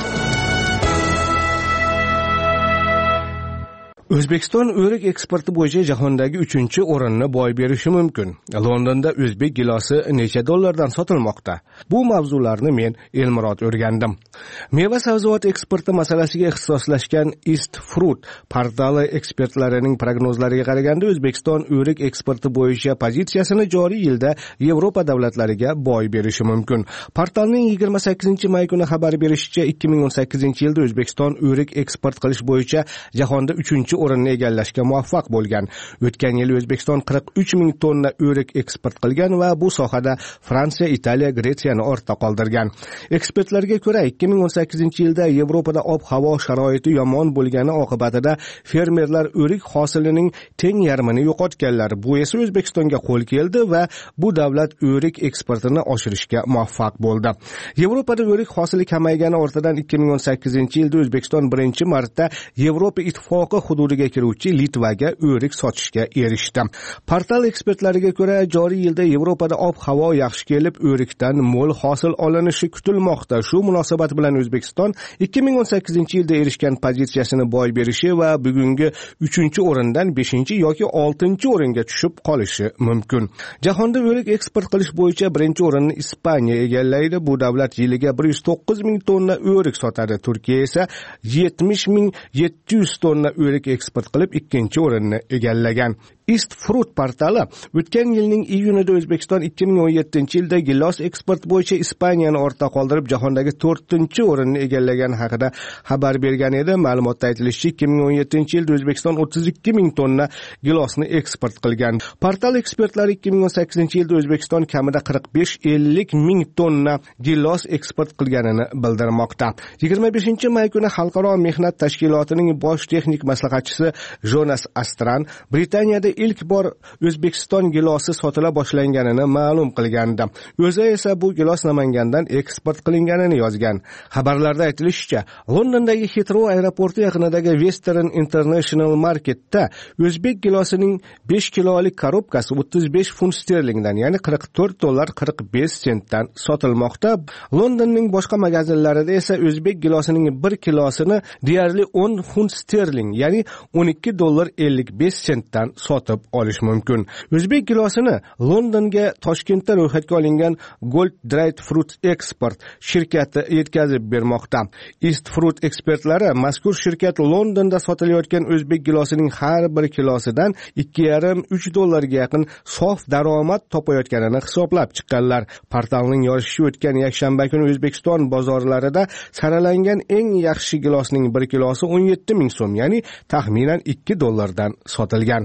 O'zbekiston o'rik eksporti bo'yicha jahondagi uchinchi o'rinni boy berishi mumkin. Londonda o'zbek gilosi necha dollardan sotilmoqda? Bu mavzularni men Elmurod o'rgandim. Meva-sabzavot eksporti masalasiga ixtisoslashgan East Fruit portali ekspertlarining prognozlariga qaraganda O'zbekiston o'rik eksporti bo'yicha pozitsiyasini joriy yilda Yevropa davlatlariga boy berishi mumkin. Portalning yigirma sakkizinchi may kuni xabar berishicha, ikki ming o'n sakkizinchi yilda O'zbekiston o'rik eksport qilish bo'yicha jahonda uchinchi o'rinni egallashga muvaffaq bo'lgan. O'tgan yil O'zbekiston qirq uch ming tonna o'rik eksport qilgan va bu sohada Fransiya, Italiya, Gretsiyani ortda qoldirgan. Ekspertlarga ko'ra, ikki ming o'n sakkizinchi yilda Yevropada ob-havo sharoiti yomon bo'lgani oqibatida fermerlar o'rik hosilining teng yarmini yo'qotganlar. Bu esa O'zbekistonga qo'l keldi va bu davlat o'rik eksportini oshirishga muvaffaq bo'ldi. Yevropada o'rik hosili kamaygani ortidan ikki ming o'n sakkizinchi yilda O'zbekiston birinchi marta Yevropa ittifoqi hududiga kiruvchi Litvaga o'rik sotishga erishdi. Portal ekspertlariga ko'ra, joriy yilda Yevropada ob-havo yaxshi kelib, o'rikdan mo'l hosil olinishi kutilmoqda. Shu munosabat bilan O'zbekiston ikki ming o'n sakkizinchi yilda erishgan pozitsiyasini boy berishi va bugungi uchinchi o'rindan beshinchi yoki oltinchi o'ringa tushib qolishi mumkin. Jahonda o'rik eksport qilish bo'yicha birinchi o'rinni Ispaniya egallaydi. Bu davlat yiliga bir yuz to'qqiz ming tonna o'rik sotadi. Turkiya esa yetmish ming yetti yuz tonna o'rik eksport qilib ikkinchi o'rinni egallagan. East Fruit portali o'tgan yilning iyunida O'zbekiston ikki ming o'n yettinchi yilda gilos eksport bo'yicha Ispaniyani ortda qoldirib jahondagi to'rtinchi o'rinni egallagani haqida xabar bergan edi. Ma'lumotda aytilishicha, ikki ming o'n yettinchi yilda O'zbekiston o'ttiz ikki ming tonna gilosni eksport qilgan. Portal ekspertlari ikki ming o'n sakkizinchi yilda O'zbekiston kamida qirq besh ellik ming tonna gilos eksport qilganini bildirmoqda. yigirma beshinchi may kuni Xalqaro mehnat tashkilotining bosh texnik maslahatchisi Jonas Astran Britaniyada ilk bor O'zbekiston gilosi sotila boshlanganini ma'lum qilgandi. O'zi esa bu gilos Namangandan eksport qilinganini yozgan. Xabarlarda aytilishicha, Londondagi Heathrow aeroporti yaqinidagi Western International Marketda o'zbek gilosining besh kilolik korobkasi o'ttiz besh funt sterlingdan, ya'ni qirq to'rt dollar qirq besh sentdan sotilmoqda. Londonning boshqa magazinlarida esa o'zbek gilosining bir kilosini deyarli o'n funt sterling, ya'ni o'n ikki dollar ellik besh sentdan sotib olish mumkin. O'zbek gilosini Londonga Toshkentda ro'yxatga olingan Gold Dried Fruit Export shirkati yetkazib bermoqda. East Fruit ekspertlari mazkur shirkat Londonda sotilayotgan o'zbek gilosining har bir kilosidan ikki yarim uch dollarga yaqin sof daromad topayotganini hisoblab chiqqanlar. Portalning yozishicha, o'tgan yakshanba kuni O'zbekiston bozorlarida saralangan eng yaxshi gilosning bir kilosi o'n yetti ming so'm, ya'ni taxminan ikki dollardan sotilgan.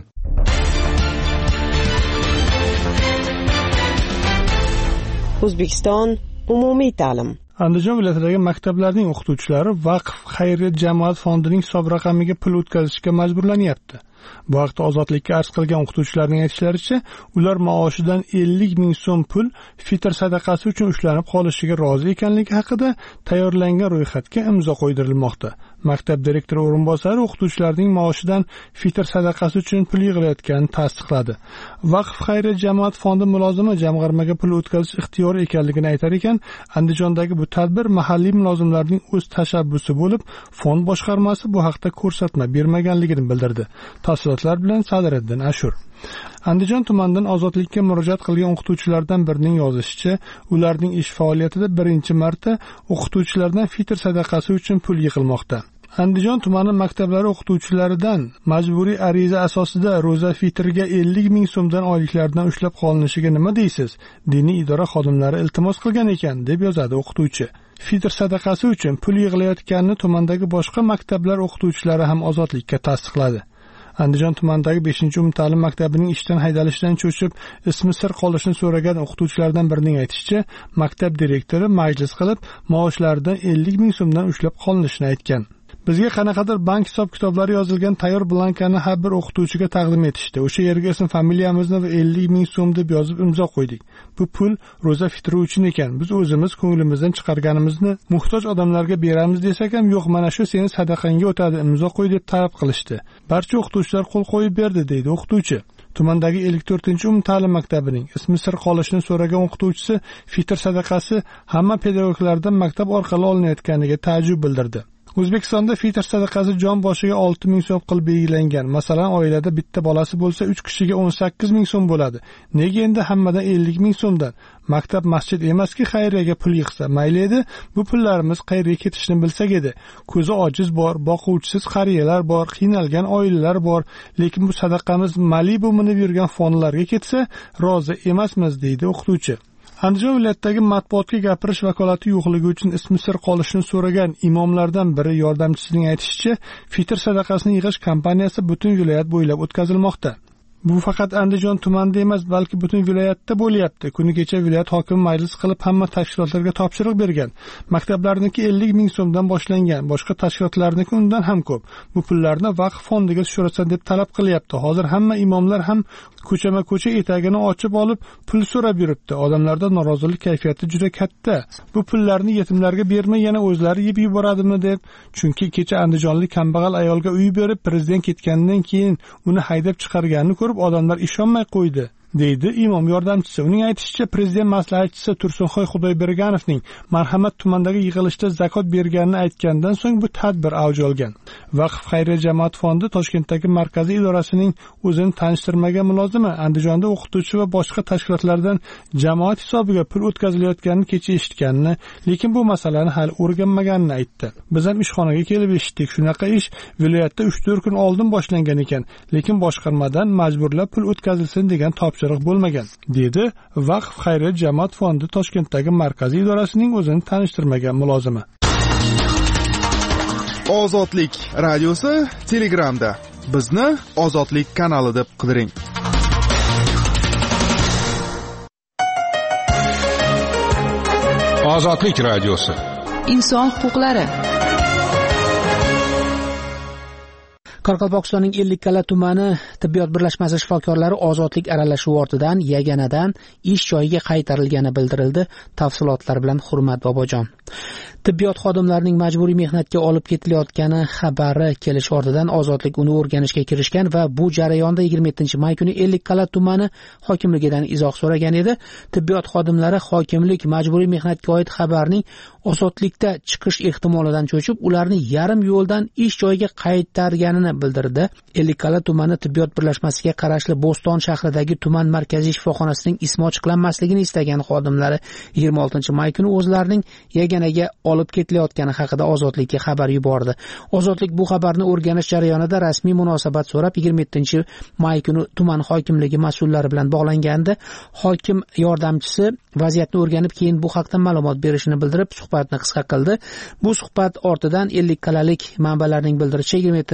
O'zbekiston umumiy ta'lim. Andijon viloyatidagi maktablarning o'qituvchilari vaqf xayriya jamoat fondining hisob raqamiga pul o'tkazishga majburlanyapti. Bu haqda Ozodlikka arz qilgan o'qituvchilarning aytishlaricha, ular maoshidan ellik ming so'm pul fitr sadaqasi uchun ushlanib qolishiga rozi ekanligi haqida tayyorlangan ro'yxatga imzo qo'ydirilmoqda. Maktab direktori o'rinbosari o'qituvchilarning maoshidan fitr sadaqasi uchun pul yig'ilayotganini tasdiqladi. Vaqf xayriya jamoat fondi mulozimi jamg'armaga pul o'tkazish ixtiyoriy ekanligini aytar ekan, Andijondagi bu tadbir mahalliy mulozimlarning o'z tashabbusi bo'lib, fond boshqarmasi bu haqda ko'rsatma bermaganligini bildirdi. Tafsilotlar bilan Sadiriddin Ashur. Andijon tumanidan Ozodlikka murojaat qilgan o'qituvchilardan birining yozishicha, ularning ish faoliyatida birinchi marta o'qituvchilardan fitr sadaqasi uchun pul yig'ilmoqda. Andijon tumani maktablari o'qituvchilaridan majburiy ariza asosida ro'za fitrga ellik ming so'mdan oyliklaridan ushlab qolinishiga nima deysiz? Diniy idora xodimlari iltimos qilgan ekan, deb yozadi o'qituvchi. Fitr sadaqasi uchun pul yig'ilayotganini tumandagi boshqa maktablar o'qituvchilari ham Ozodlikka tasdiqladi. Andijon tumanidagi beshinchi umumta'lim maktabining ishdan haydalishidan cho'chib, ismi sir qolishini so'ragan o'qituvchilardan birining aytishicha, maktab direktori majlis qilib, maoshlaridan ellik ming so'mdan ushlab qolinishini aytgan. Bizga qanaqadir bank hisob-kitoblari yozilgan tayyor blankani har bir o'qituvchiga taqdim etishdi. O'sha yerga ism familiyamizni va ellik ming so'm deb yozib imzo qo'ydik. Bu pul ro'za fitri uchun ekan. Biz o'zimiz ko'nglimizdan chiqarganimizni muhtoj odamlarga beramiz desak ham, yo'q, mana shu seni sadaqangga o'tadi, imzo qo'y deb talab qilishdi. Barcha o'qituvchilar qo'l qo'yib berdi, deydi o'qituvchi. Tumandagi ellik to'rtinchi umumta'lim maktabining ismi sir qolishini so'ragan o'qituvchisi fitr sadaqasi hamma pedagoglardan maktab orqali olinayotganiga ta'jub bildirdi. O'zbekistonda fitr sadaqasi jon boshiga olti ming so'm qilib belgilangan. Masalan, oilada bitta bolasi bo'lsa, uch kishiga o'n sakkiz ming so'm bo'ladi. Nega endi hammadan ellik ming so'mdan? Maktab masjid emaski xayriyaga pul yig'sa, mayli edi. Bu pullarimiz qayerga ketishini bilsak edi. Ko'zi ojiz bor, boquvchisiz qariyalar bor, qiynalgan oilalar bor, lekin bu sadaqamiz Malibu minib yurgan fonlarga ketsa, rozi emasmiz, deydi o'qituvchi. Andijon viloyatidagi matbuotga gapirish vakolati yo'qligi uchun ismi sir qolishini so'ragan imomlardan biri yordamchisining aytishicha, fitr sadaqasini yig'ish kampaniyasi butun viloyat bo'ylab o'tkazilmoqda. Bu faqat Andijon tumanida emas, balki butun viloyatda bo'lyapti. Kuni kecha viloyat hokimi majlis qilib hamma tashkilotlarga topshiriq bergan. Maktablarniki ellik ming so'mdan boshlangan, boshqa tashkilotlarniki undan ham ko'p. Bu pullarni vaqf fondiga tushirasan deb talab qilyapti. Hozir hamma imomlar ham ko'chama-ko'cha etagini ochib olib pul so'rab yuribdi. Odamlarda norozilik kayfiyati juda katta. Bu pullarni yetimlarga bermay yana o'zlari yeb yuboradimi deb. Chunki kecha andijonlik kambag'al ayolga uy berib, prezident ketgandan keyin uni haydab chiqarganini ko'rib odamlar ishonmay qo'ydi, deydi imom yordamchisi. Uning aytishicha, prezident maslahatchisi Tursunxoy Xudoyberganovning marhamat tumandagi yig'ilishda zakot berganini aytgandan so'ng bu tadbir avj olgan. Vaqf xayriya jamoat fondi Toshkentdagi markaziy idorasining o'zini tanishtirmagan mulozimi Andijonda o'qituvchi va boshqa tashkilotlardan jamoat hisobiga pul o'tkazilayotganini kecha eshitganini, lekin bu masalani hali o'rganmaganini aytdi. Biz ham ishxonaga kelib eshitdik. Shunaqa ish viloyatda uch to'rt kun oldin boshlangan ekan, lekin boshqarmadan majburlab pul o'tkazilsin degan topshiriq bo'lmagan, dedi Vaqf xayriya jamoat fondi Toshkentdagi markaziy idorasining o'zini tanishtirmagan mulozimi. Ozodlik radiosi Telegramda. Bizni Ozodlik kanali deb qidiring. Ozodlik radiosi. Inson huquqlari. Qoraqalpog'istonning Ellikqal'a tumani tibbiyot birlashmasi shifokorlari ozodlik aralashuv ortidan yaganadan ish joyiga qaytarilgani bildirildi. Tafsilotlar bilan Hurmat Bobojon. Tibbiyot xodimlarining majburiy mehnatga olib ketilayotgani xabari kelish ortidan ozodlik uni o'rganishga kirishgan va bu jarayonda yigirma yettinchi may kuni Ellikqal'a tumani hokimligidan izoh so'ragan edi. Tibbiyot xodimlari hokimlik majburiy mehnatga oid xabarning ozodlikda chiqish ehtimolidan cho'chib, ularni yarim yo'ldan ish joyiga qaytarganini bildirdi. Ellikqal'a tumani tibbiyot birlashmasiga qarashli Bo'ston shahridagi tuman markaziy shifoxonasining ismi ochiqlanmasligini istagan xodimlari yigirma oltinchi may kuni o'zlarining yaganaga olib ketilayotgani haqida Ozodlikka xabar yubordi. Ozodlik bu xabarni o'rganish jarayonida rasmiy munosabat so'rab yigirma yettinchi may kuni tuman hokimligi mas'ullari bilan bog'langandi. Hokim yordamchisi vaziyatni o'rganib, keyin bu haqda ma'lumot berishini bildirib, suhbatni qisqa qildi. Bu suhbat ortidan Ellikqal'alik manbalarning bildirishicha yigirma yettinchi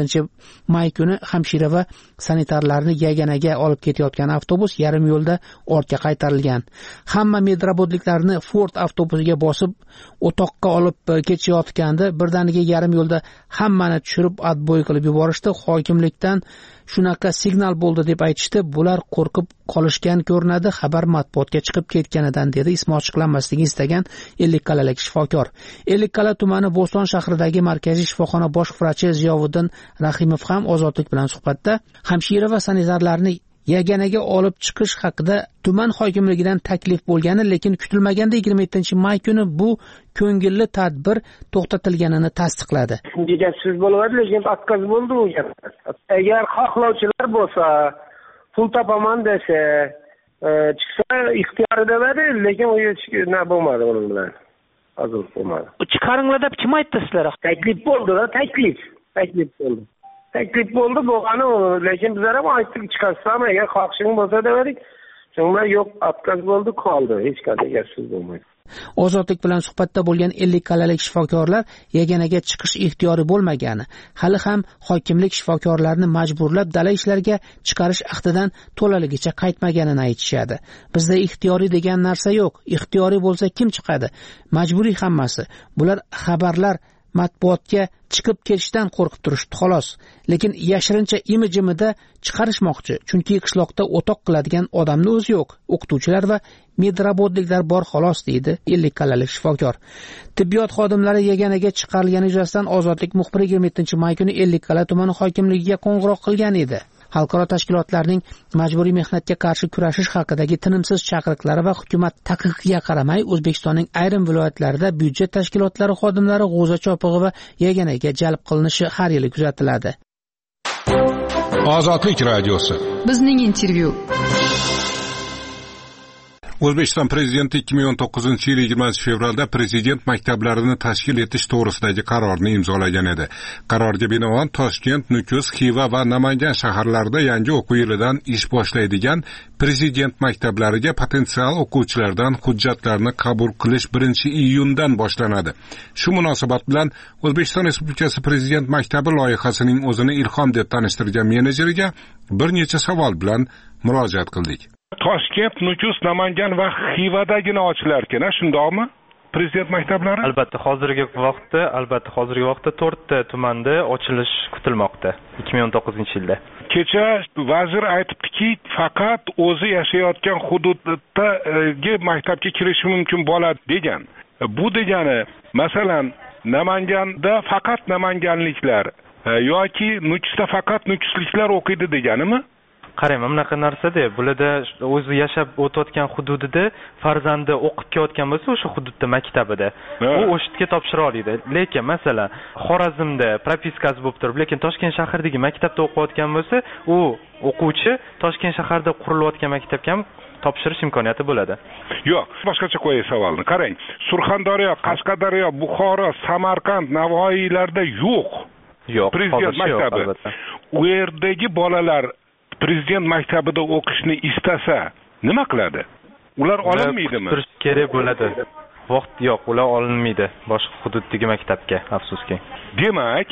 may kuni hamshira va sanitarlarni Yaganaga olib ketayotgan avtobus yarim yo'lda ortga qaytarilgan. Hamma medrabodliklarni Ford avtobusiga bosib o'toqqa olib ketishayotganda birdaniga yarim yo'lda hammani tushirib atboy qilib yuborishdi. Hokimlikdan shunaqa signal bo'ldi deb aytishdi. Bular qo'rqib qolishgan ko'rinadi. Xabar matbuotga chiqib ketganidan dedi ismi ochiqlanmasligini istagan ellikqal'alik shifokor. ellikqal'a tumani Bo'ston shahridagi markaziy shifoxona bosh vrachi Ziyovuddin Rahimov ham Ozodlik bilan suhbatda hamshira va sanitarlarni Yaganaga olib chiqish haqida tuman hokimligidan taklif bo'lgani, lekin kutilmaganda yigirma yettinchi may kuni bu ko'ngilli tadbir to'xtatilganini tasdiqladi. Degan so'z bo'ladi, lekin отказ bo'ldi u gap. Agar xohlovchilar bo'lsa, pul topaman desa, chiqsa ixtiyorida edi, lekin u nima bo'lmadi uning bilan. Hozir bo'lmadi. Chiqaringlar deb kim aytdi sizlarga? Taklif bo'ldi-da, taklif. Taklif bo'ldi. Taklif bo'ldi, bo'lgani, lekin bizlar ham aytdik, chiqarsam agar xohishing bo'lsa dedik. Shunga yo'q, отказ bo'ldi, qoldi. Hech qanday gap so'z bo'lmaydi. Ozodlik bilan suhbatda bo'lgan ellikqal'alik shifokorlar Yaganaga chiqish ixtiyori bo'lmagani, hali ham hokimlik shifokorlarni majburlab dala ishlarga chiqarish ahdidan to'laligicha qaytmaganini aytishadi. Bizda ixtiyoriy degan narsa yo'q. Ixtiyoriy bo'lsa kim chiqadi? Majburiy hammasi. Bular xabarlar matbuotga chiqib ketishdan qo'rqib turishdi xolos. Lekin yashirincha imi-jimida chiqarishmoqchi. Chunki qishloqda o'toq qiladigan odamni o'zi yo'q. O'qituvchilar va medrabodliklar bor xolos deydi ellikqal'alik shifokor. Tibbiyot xodimlari Yaganaga chiqarilgani yuzasidan Ozodlik muxbiri yigirma yettinchi may kuni ellikqal'a tumani hokimligiga qo'ng'iroq qilgan edi. Xalqaro tashkilotlarning majburiy mehnatga qarshi kurashish haqidagi tinimsiz chaqiriqlari va hukumat taqiqiga qaramay O'zbekistonning ayrim viloyatlarida byudjet tashkilotlari xodimlari g'o'za chopig'i va Yaganaga jalb qilinishi har yili kuzatiladi. Ozodlik radiosi. Bizning intervyu. O'zbekiston prezidenti ikki ming o'n to'qqizinchi yil yigirmanchi fevralda prezident maktablarini tashkil etish to'g'risidagi qarorni imzolagan edi. Qarorga binoan Toshkent, Nukus, Xiva va Namangan shaharlarida yangi o'quv yilidan ish boshlaydigan prezident maktablariga potensial o'quvchilardan hujjatlarni qabul qilish birinchi iyundan boshlanadi. Shu munosabat bilan O'zbekiston Respublikasi prezident maktabi loyihasining o'zini ilhom deb tanishtirgan menejeriga bir necha savol bilan murojaat qildik. Toshkent, Nukus, Namangan va Xivadagina ochilarkan, shundaqmi? Prezident maktablari? Albatta, hozirgi vaqtda, albatta, hozirgi vaqtda to'rtta tumanda ochilish kutilmoqda ikki ming o'n to'qqizinchi yilda. Kecha vazir aytibdiki, faqat o'zi yashayotgan hududdagi maktabga kirish mumkin bo'ladi degan. Bu degani, masalan, Namanganda faqat namanganliklar yoki Nukusda faqat nukusliklar o'qiydi deganimi? Qarang, bunaqa narsa-da, bularda o'zi yashab o'tayotgan hududida farzandi o'qib kelayotgan bo'lsa, o'sha hududda maktabida u o'shitga topshira oladi. Lekin masalan, Xorazmda propiskasi bo'lib turib, lekin Toshkent shahridagi maktabda o'qiyotgan bo'lsa, u o'quvchi Toshkent shahrida qurilayotgan maktabga ham topshirish imkoniyati bo'ladi. Yo'q, boshqacha qo'yay savolni. Qarang, Surxondaryo, Qashqadaryo, Buxoro, Samarqand, Navoiylarda yo'q. Yo'q, prezident maktabi. U yerdagi bolalar prezident maktabida o'qishni istasa, nima qiladi? Ular olinmaydimi? Turish kerak bo'ladi. Vaqt yo'q, ular olinmaydi boshqa hududdagi maktabga, afsuski. Demak,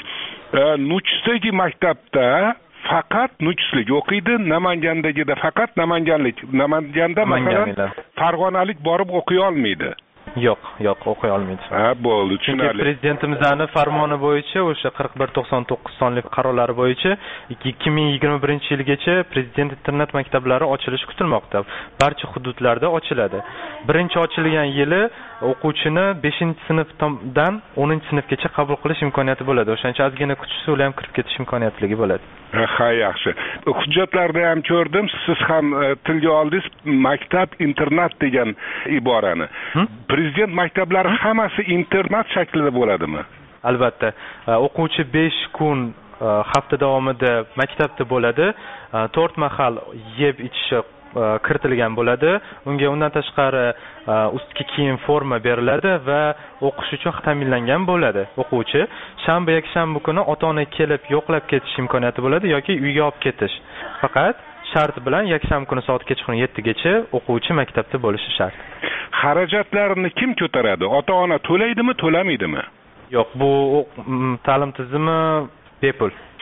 Nukusdagi maktabda faqat nukuslik o'qiydi, Namangandagida faqat namanganlik. Namanganda masalan Farg'onalik borib o'qiy olmaydi. Yo'q, yo'q, o'qiy olmaydi. Ha, bo'ldi, tushunarli. Prezidentimizning farmoni bo'yicha, o'sha qirq bir to'qson to'qqiz sonli qarorlari bo'yicha ikki ming yigirma birinchi yilgacha prezident internat maktablari ochilishi kutilmoqda. Barcha hududlarda ochiladi. Birinchi ochilgan yili o'quvchini beshinchi sinfdan o'ninchi sinfgacha qabul qilish imkoniyati bo'ladi. O'shancha ozgina kuchsiz ular ham kirib ketish imkoniyatligi bo'ladi. Ha, yaxshi. Hujjatlarda ham ko'rdim, siz ham tilga oldingiz maktab internat degan iborani. Prezident maktablari hammasi internat shaklida bo'ladimi? Albatta. O'quvchi besh kun hafta davomida maktabda bo'ladi. to'rt mahal yeb ichishi kiritilgan bo'ladi. Unga undan tashqari ustki kiyim, forma beriladi va o'qish uchun ta'minlangan bo'ladi o'quvchi. Shanba, yakshanba kuni ota-ona kelib yo'qlab ketish imkoniyati bo'ladi yoki uyga olib ketish. Faqat shart bilan yakshanba kuni soat kechqurun yetti gacha o'quvchi maktabda bo'lishi shart. Xarajatlarini kim ko'taradi? Ota-ona to'laydimi, to'lamaydimi? Yo'q, bu ta'lim tizimi bepul.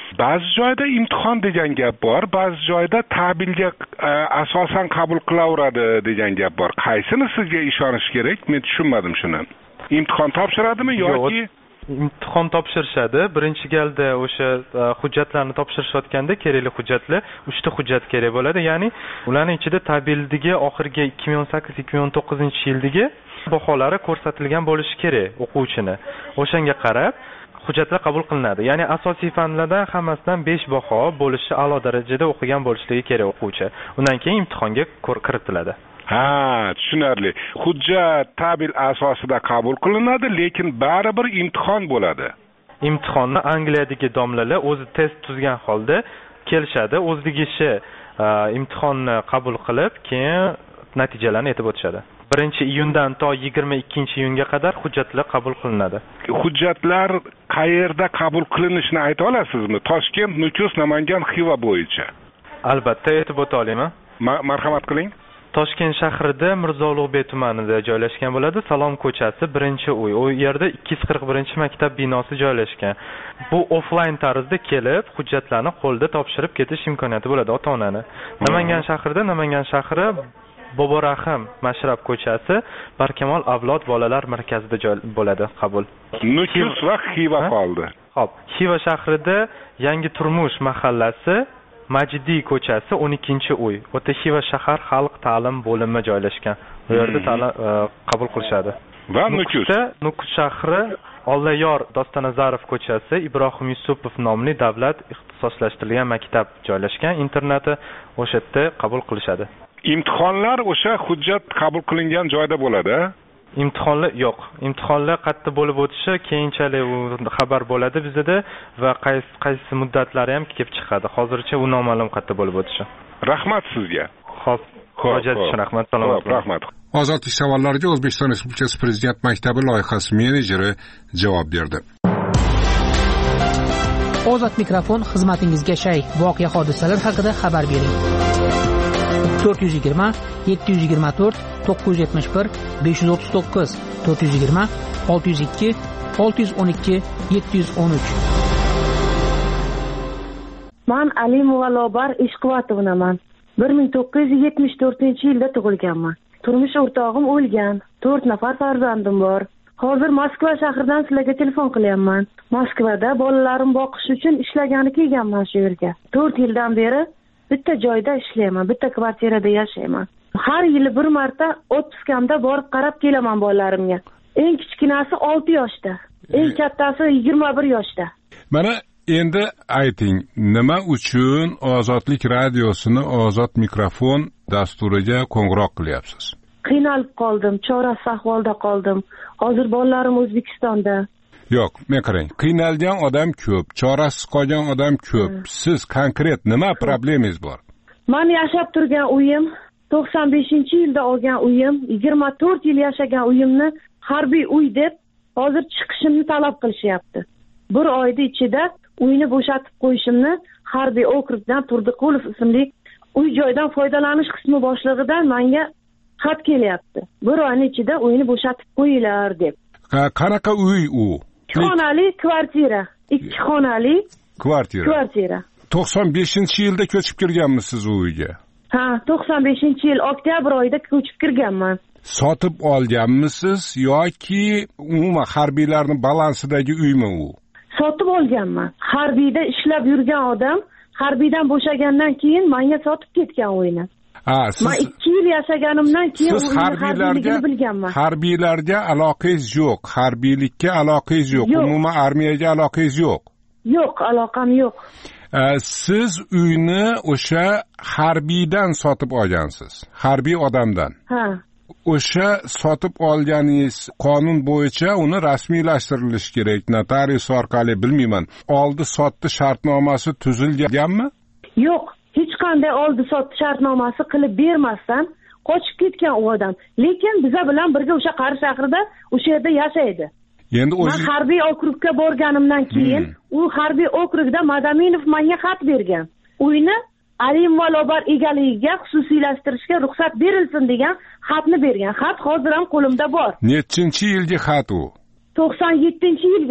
ba'zi joyda imtihon degan gap bor, ba'zi joyda ta'bilga asosan qabul qilaveradi degan gap bor. Qaysini sizga ishonish kerak? Men tushunmadim shuni. Imtihon topshiradimi yoki imtihon topshirishadi. Birinchi galda o'sha hujjatlarni topshirishayotganda kerakli hujjatlar uchta hujjat kerak bo'ladi. Ya'ni ularning ichida tabildagi oxirgi ikki ming o'n sakkiz ikki ming o'n to'qqizinchi yildagi baholari ko'rsatilgan bo'lishi kerak o'quvchini. O'shanga qarab hujjatlar qabul qilinadi. Ya'ni asosiy fanlardan hammasidan besh baho bo'lishi, a'lo darajada o'qigan bo'lishligi kerak o'quvchi. Undan keyin imtihonga kiritiladi. Ha, tushunarli. Hujjat tabil asosida qabul qilinadi, lekin baribir imtihon bo'ladi. Imtihonni Angliyadagi domlalar o'zi test tuzgan holda kelishadi, o'zligicha imtihonni qabul qilib, keyin natijalarni aytib o'tishadi. birinchi iyundan to yigirma ikkinchi iyunga qadar hujjatlar qabul qilinadi. Hujjatlar qayerda qabul qilinishini ayta olasizmi? Toshkent, Nukus, Namangan, Xiva bo'yicha. Albatta aytib o'ta olaman. Marhamat qiling. Toshkent shahrida Mirzo Ulug'bek tumanida joylashgan bo'ladi. Salom ko'chasi birinchi uy. U yerda ikki yuz qirq birinchi maktab binosi joylashgan. Bu offlayn tarzda kelib, hujjatlarni qo'lda topshirib ketish imkoniyati bo'ladi ota-onani. Namangan shahrida Namangan shahri Boborahim Mashrab ko'chasi Barkamol avlod bolalar markazida joy bo'ladi qabul. Nukus va Xiva qoldi. Xo'p, Xiva shahrida Yangi Turmush mahallasi Majidiy ko'chasi o'n ikkinchi uy. O'ta Xiva shahar xalq ta'lim bo'limi joylashgan. Bu yerda ta'lim qabul qilishadi. Va Nukus. Nukus shahri Ollayor Dostonazarov ko'chasi Ibrohim Yusupov nomli davlat ixtisoslashtirilgan maktab joylashgan. Internati o'sha yerda qabul qilishadi. Imtihonlar o'sha hujjat qabul qilingan joyda bo'ladi. Imtihonlar yo'q. Imtihonlar qayerda bo'lib o'tishi keyinchalik xabar bo'ladi bizda va qaysi qaysi muddatlari ham kelib chiqadi. Hozircha u noma'lum qayerda bo'lib o'tishi. Rahmat sizga. Xo'p. Hojat uchun rahmat. Salomat bo'ling. Rahmat. Ozodlik savollariga O'zbekiston Respublikasi Prezident maktabi loyihasi menejeri javob berdi. Ozod mikrofon xizmatingizga shay. Voqea hodisalar haqida xabar bering. to'rt yuz yigirma yetti yuz yigirma to'rt to'qqiz yuz yetmish bir besh yuz o'ttiz to'qqiz to'rt yuz yigirma olti yuz ikki olti yuz o'n ikki yetti yuz o'n uch. Man Alimova Lobar Ishquvatovaman. bir ming to'qqiz yuz yetmish to'rtinchi yilda tug'ilganman. Turmush o'rtog'im o'lgan. to'rt nafar farzandim bor. Hozir Moskva shahridan sizlarga telefon qilyapman. Moskvada bolalarim boqish uchun ishlagani kelganman shu yerga. to'rt yildan beri bitta joyda ishlayman, bitta kvartirada yashayman. Har yili bir marta otpuskamda borib qarab kelaman bolalarimga. Eng kichkinasi olti yoshda, eng kattasi yigirma bir yoshda. Mana endi ayting, nima uchun Ozodlik radiosini Ozod mikrofon dasturiga qo'ng'iroq qilyapsiz? Qiynalib qoldim, chorasiz ahvolda qoldim. Hozir bolalarim O'zbekistonda. Yo'q, men qarang, qiynalgan odam ko'p, chorasiz qolgan odam ko'p. Hmm. Siz konkret nima problemingiz bor? Men yashab turgan uyim, to'qson beshinchi yilda olgan uyim, yigirma to'rt yil yashagan uyimni harbiy uy deb hozir chiqishimni talab qilishyapti. Bir oyda ichida uyni bo'shatib qo'yishimni harbiy okrugdan Turdiqulov ismli uy joydan foydalanish qismi boshlig'idan menga xat kelyapti. Bir oyning ichida uyni bo'shatib qo'yinglar deb. Qanaqa uy u? ikki xonali kvartira, ikki xonali kvartira. Kvartira. to'qson beshinchi yilda ko'chib kirganmisiz u uyga? Ha, to'qson beshinchi yil oktyabr oyida ko'chib kirganman. Sotib olganmisiz yoki umuman harbiylarning balansidagi uymi u? Sotib olganman. Harbiyda ishlab yurgan odam harbiydan bo'shagandan keyin menga sotib ketgan uyni. Ha, siz men ikki yil yashaganimdan keyin siz harbiylarga bilganman. Harbiylarga aloqangiz yo'q, harbiylikka aloqangiz yo'q, umuman armiyaga aloqangiz yo'q. Yo'q, aloqam yo'q. Siz uyni o'sha harbiydan sotib olgansiz, harbiy odamdan. Ha. O'sha sotib olganingiz qonun bo'yicha uni rasmiylashtirilishi kerak, notarius orqali, bilmayman. Oldi sotdi shartnomasi tuzilganmi? Yo'q. Hech qanday oldi sotdi shartnomasi qilib bermasdan qochib ketgan u odam. Lekin biza bilan birga o'sha Qari shahrida o'sha yerda yashaydi. Endi o'zi men harbiy okrugga borganimdan keyin hmm. u harbiy okrugda Madaminov menga xat bergan. Uyni Alimova Lobar egaligiga xususiylashtirishga ruxsat berilsin degan xatni bergan. Xat hozir ham qo'limda bor. Nechinchi yilgi xat u? to'qson yettinchi yilgi xat.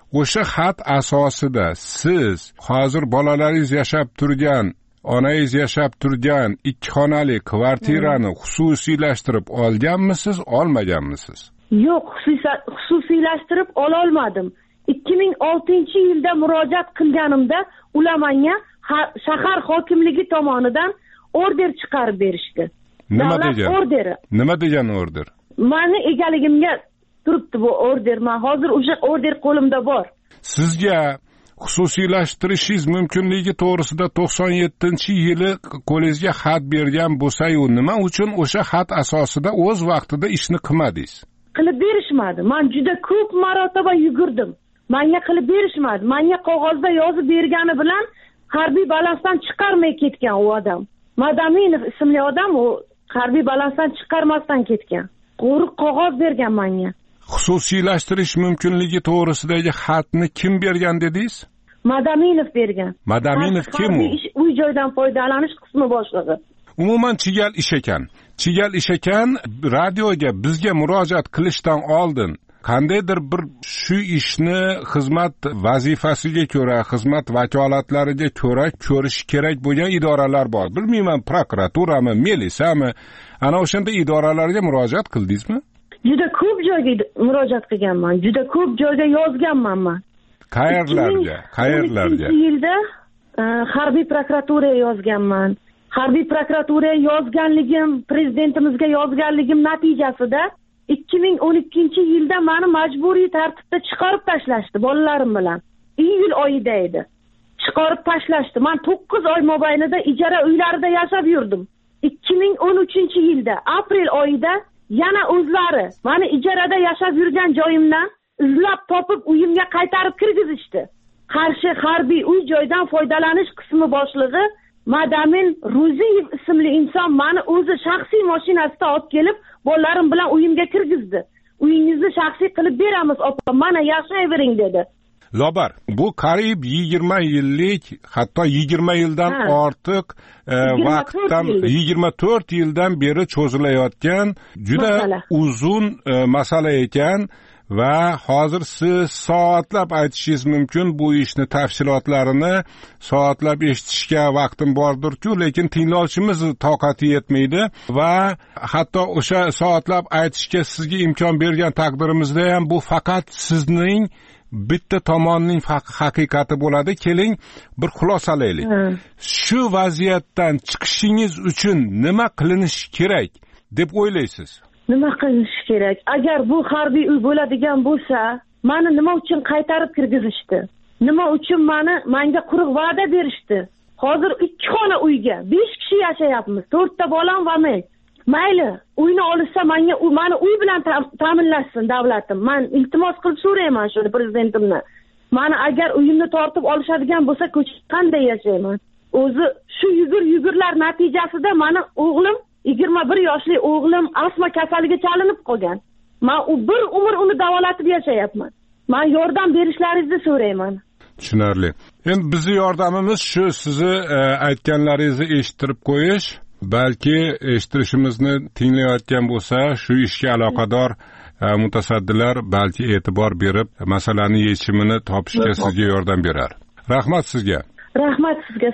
o'sha xat asosida siz hozir bolalaringiz yashab turgan, onangiz yashab turgan ikki xonali kvartirani xususiylashtirib olganmisiz, olmaganmisiz? Yo'q, xususiylashtirib ola olmadim. ikki ming oltinchi yilda murojaat qilganimda ular menga shahar hokimligi tomonidan order chiqarib berishdi. Nima degan? Orderi. Nima degan order? Meni egaligimga turibdi bu order. Men hozir o'sha order qo'limda bor. Sizga xususiylashtirishingiz mumkinligi to'g'risida to'qson yettinchi yili kollejga xat bergan bo'lsa-yu, nima uchun o'sha xat asosida o'z vaqtida ishni qilmadingiz? Qilib berishmadi. Men juda ko'p marotaba yugurdim. Menga qilib berishmadi. Menga qog'ozda yozib bergani bilan harbiy balansdan chiqarmay ketgan u odam. Madaminov ismli odam u harbiy balansdan chiqarmasdan ketgan. Qo'riq qog'oz bergan menga. Xususiylashtirish mumkinligi to'g'risidagi xatni kim bergan dedingiz? Madaminov bergan. Madaminov kim u? Uy joydan foydalanish qismi boshlig'i. Umuman chigal ish ekan. Chigal ish ekan, radioga bizga murojaat qilishdan oldin qandaydir bir shu ishni xizmat vazifasiga ko'ra, xizmat vakolatlariga ko'ra ko'rish kerak bo'lgan idoralar bor. Bilmayman, prokuraturami, milisiyami, ana o'shanda idoralarga murojaat qildingizmi? Juda ko'p joyga murojaat qilganman. Juda ko'p joyga yozganman men. Qayerlarga? Qayerlarga? ikki ming o'n ikkinchi yilda harbiy prokuraturaga yozganman. Harbiy prokuraturaga yozganligim, prezidentimizga yozganligim natijasida ikki ming o'n ikkinchi yilda meni majburiy tartibda chiqarib tashlashdi bolalarim bilan. Iyul oyida edi. Chiqarib tashlashdi. Men to'qqiz oy mobaynida ijara uylarida yashab yurdim. ikki ming o'n uchinchi yilda aprel oyida yana o'zlari meni ijarada yashab yurgan joyimdan izlab topib uyimga qaytarib kirgizishdi. Qarshi harbiy uy joydan foydalanish qismi boshlig'i Madamin Ro'ziyev ismli inson meni o'zi shaxsiy mashinasida olib kelib, bolalarim bilan uyimga kirgizdi. Uyingizni shaxsiy qilib beramiz, opa, mana yashayvering dedi. Lobar, bu qariyb yigirma yillik, hatto yigirma yildan ha. ortiq e, vaqtdan yigirma to'rt yildan beri cho'zilayotgan juda masala. uzun e, masala ekan va hozir siz soatlab aytishingiz mumkin bu ishni tafsilotlarini soatlab eshitishga vaqtim bordir-ku, lekin tinglovchimiz toqati yetmaydi va hatto o'sha soatlab aytishga sizga imkon bergan taqdirimizda ham bu faqat sizning bitta tomonning haqiqati bo'ladi. Keling bir xulosalaylik. Shu vaziyatdan chiqishingiz uchun nima qilinishi kerak deb o'ylaysiz? Nima qilish kerak? Agar bu harbiy uy bo'ladigan bo'lsa, meni nima uchun qaytarib kirgizishdi? Nima uchun meni menga quruq va'da berishdi? Hozir ikki xona uyga besh kishi yashayapmiz. to'rtta bolam va men. Mayli, uyni olsa menga meni uy bilan ta'minlashsin davlatim. Men iltimos qilib so'rayman shuni prezidentimdan. Meni agar uyimni tortib olishadigan bo'lsa, ko'chada qanday yashayman? O'zi shu yugur-yugurlar natijasida meni o'g'lim yigirma bir yoshli o'g'lim astma kasaliga chalinib qolgan. Men u bir umr uni davolatib yashayapman. Men yordam berishlaringizni so'rayman. Tushunarli. Endi bizning yordamimiz shu sizni e, aytganlaringizni eshittirib qo'yish, balki eshittirishimizni tinglayotgan bo'lsa, shu ishga aloqador e, mutasaddilar balki e'tibor berib, masalani yechimini topishga sizga yordam berar. Rahmat sizga. Rahmat sizga.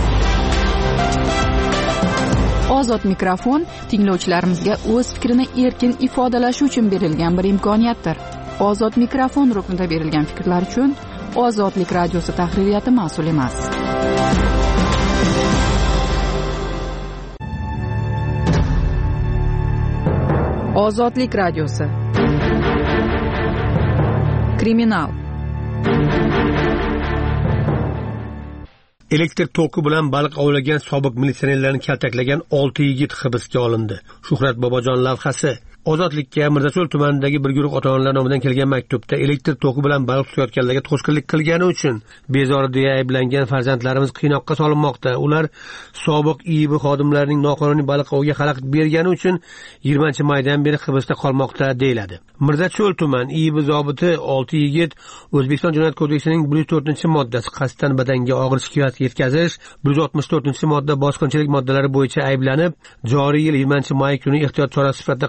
Ozod mikrofon tinglovchilarimizga o'z fikrini erkin ifodalashi uchun berilgan bir imkoniyatdir. Ozod mikrofon ruknida berilgan fikrlar uchun Ozodlik radiosi tahririyati mas'ul emas. Ozodlik radiosi. Kriminal. Elektr toki bilan baliq ovlagan sobiq militsionerlarni kaltaklagan olti yigit hibsga olindi. Shuhrat Bobojon lavhasi. Ozodlikka Mirzacho'l tumanidagi bir guruh ota-onalar nomidan kelgan maktubda elektr toki bilan baliq tutayotganlarga to'sqinlik qilgani uchun bezori deya ayblangan farzandlarimiz qiynoqqa solinmoqda. Ular sobiq I I B xodimlarining noqonuniy baliq oviga xalaqit bergani uchun yigirmanchi maydan beri hibsda qolmoqda deyiladi. Mirzacho'l tuman I I B zobiti olti yigit O'zbekiston Jinoyat kodeksining bir yuz to'rtinchi moddasi qasddan badanga og'ir shikoyat yetkazish, bir yuz oltmish to'rtinchi modda bosqinchilik moddalari bo'yicha ayblanib, joriy yil yigirmanchi may kuni ehtiyot chorasi sifatida qamoqqa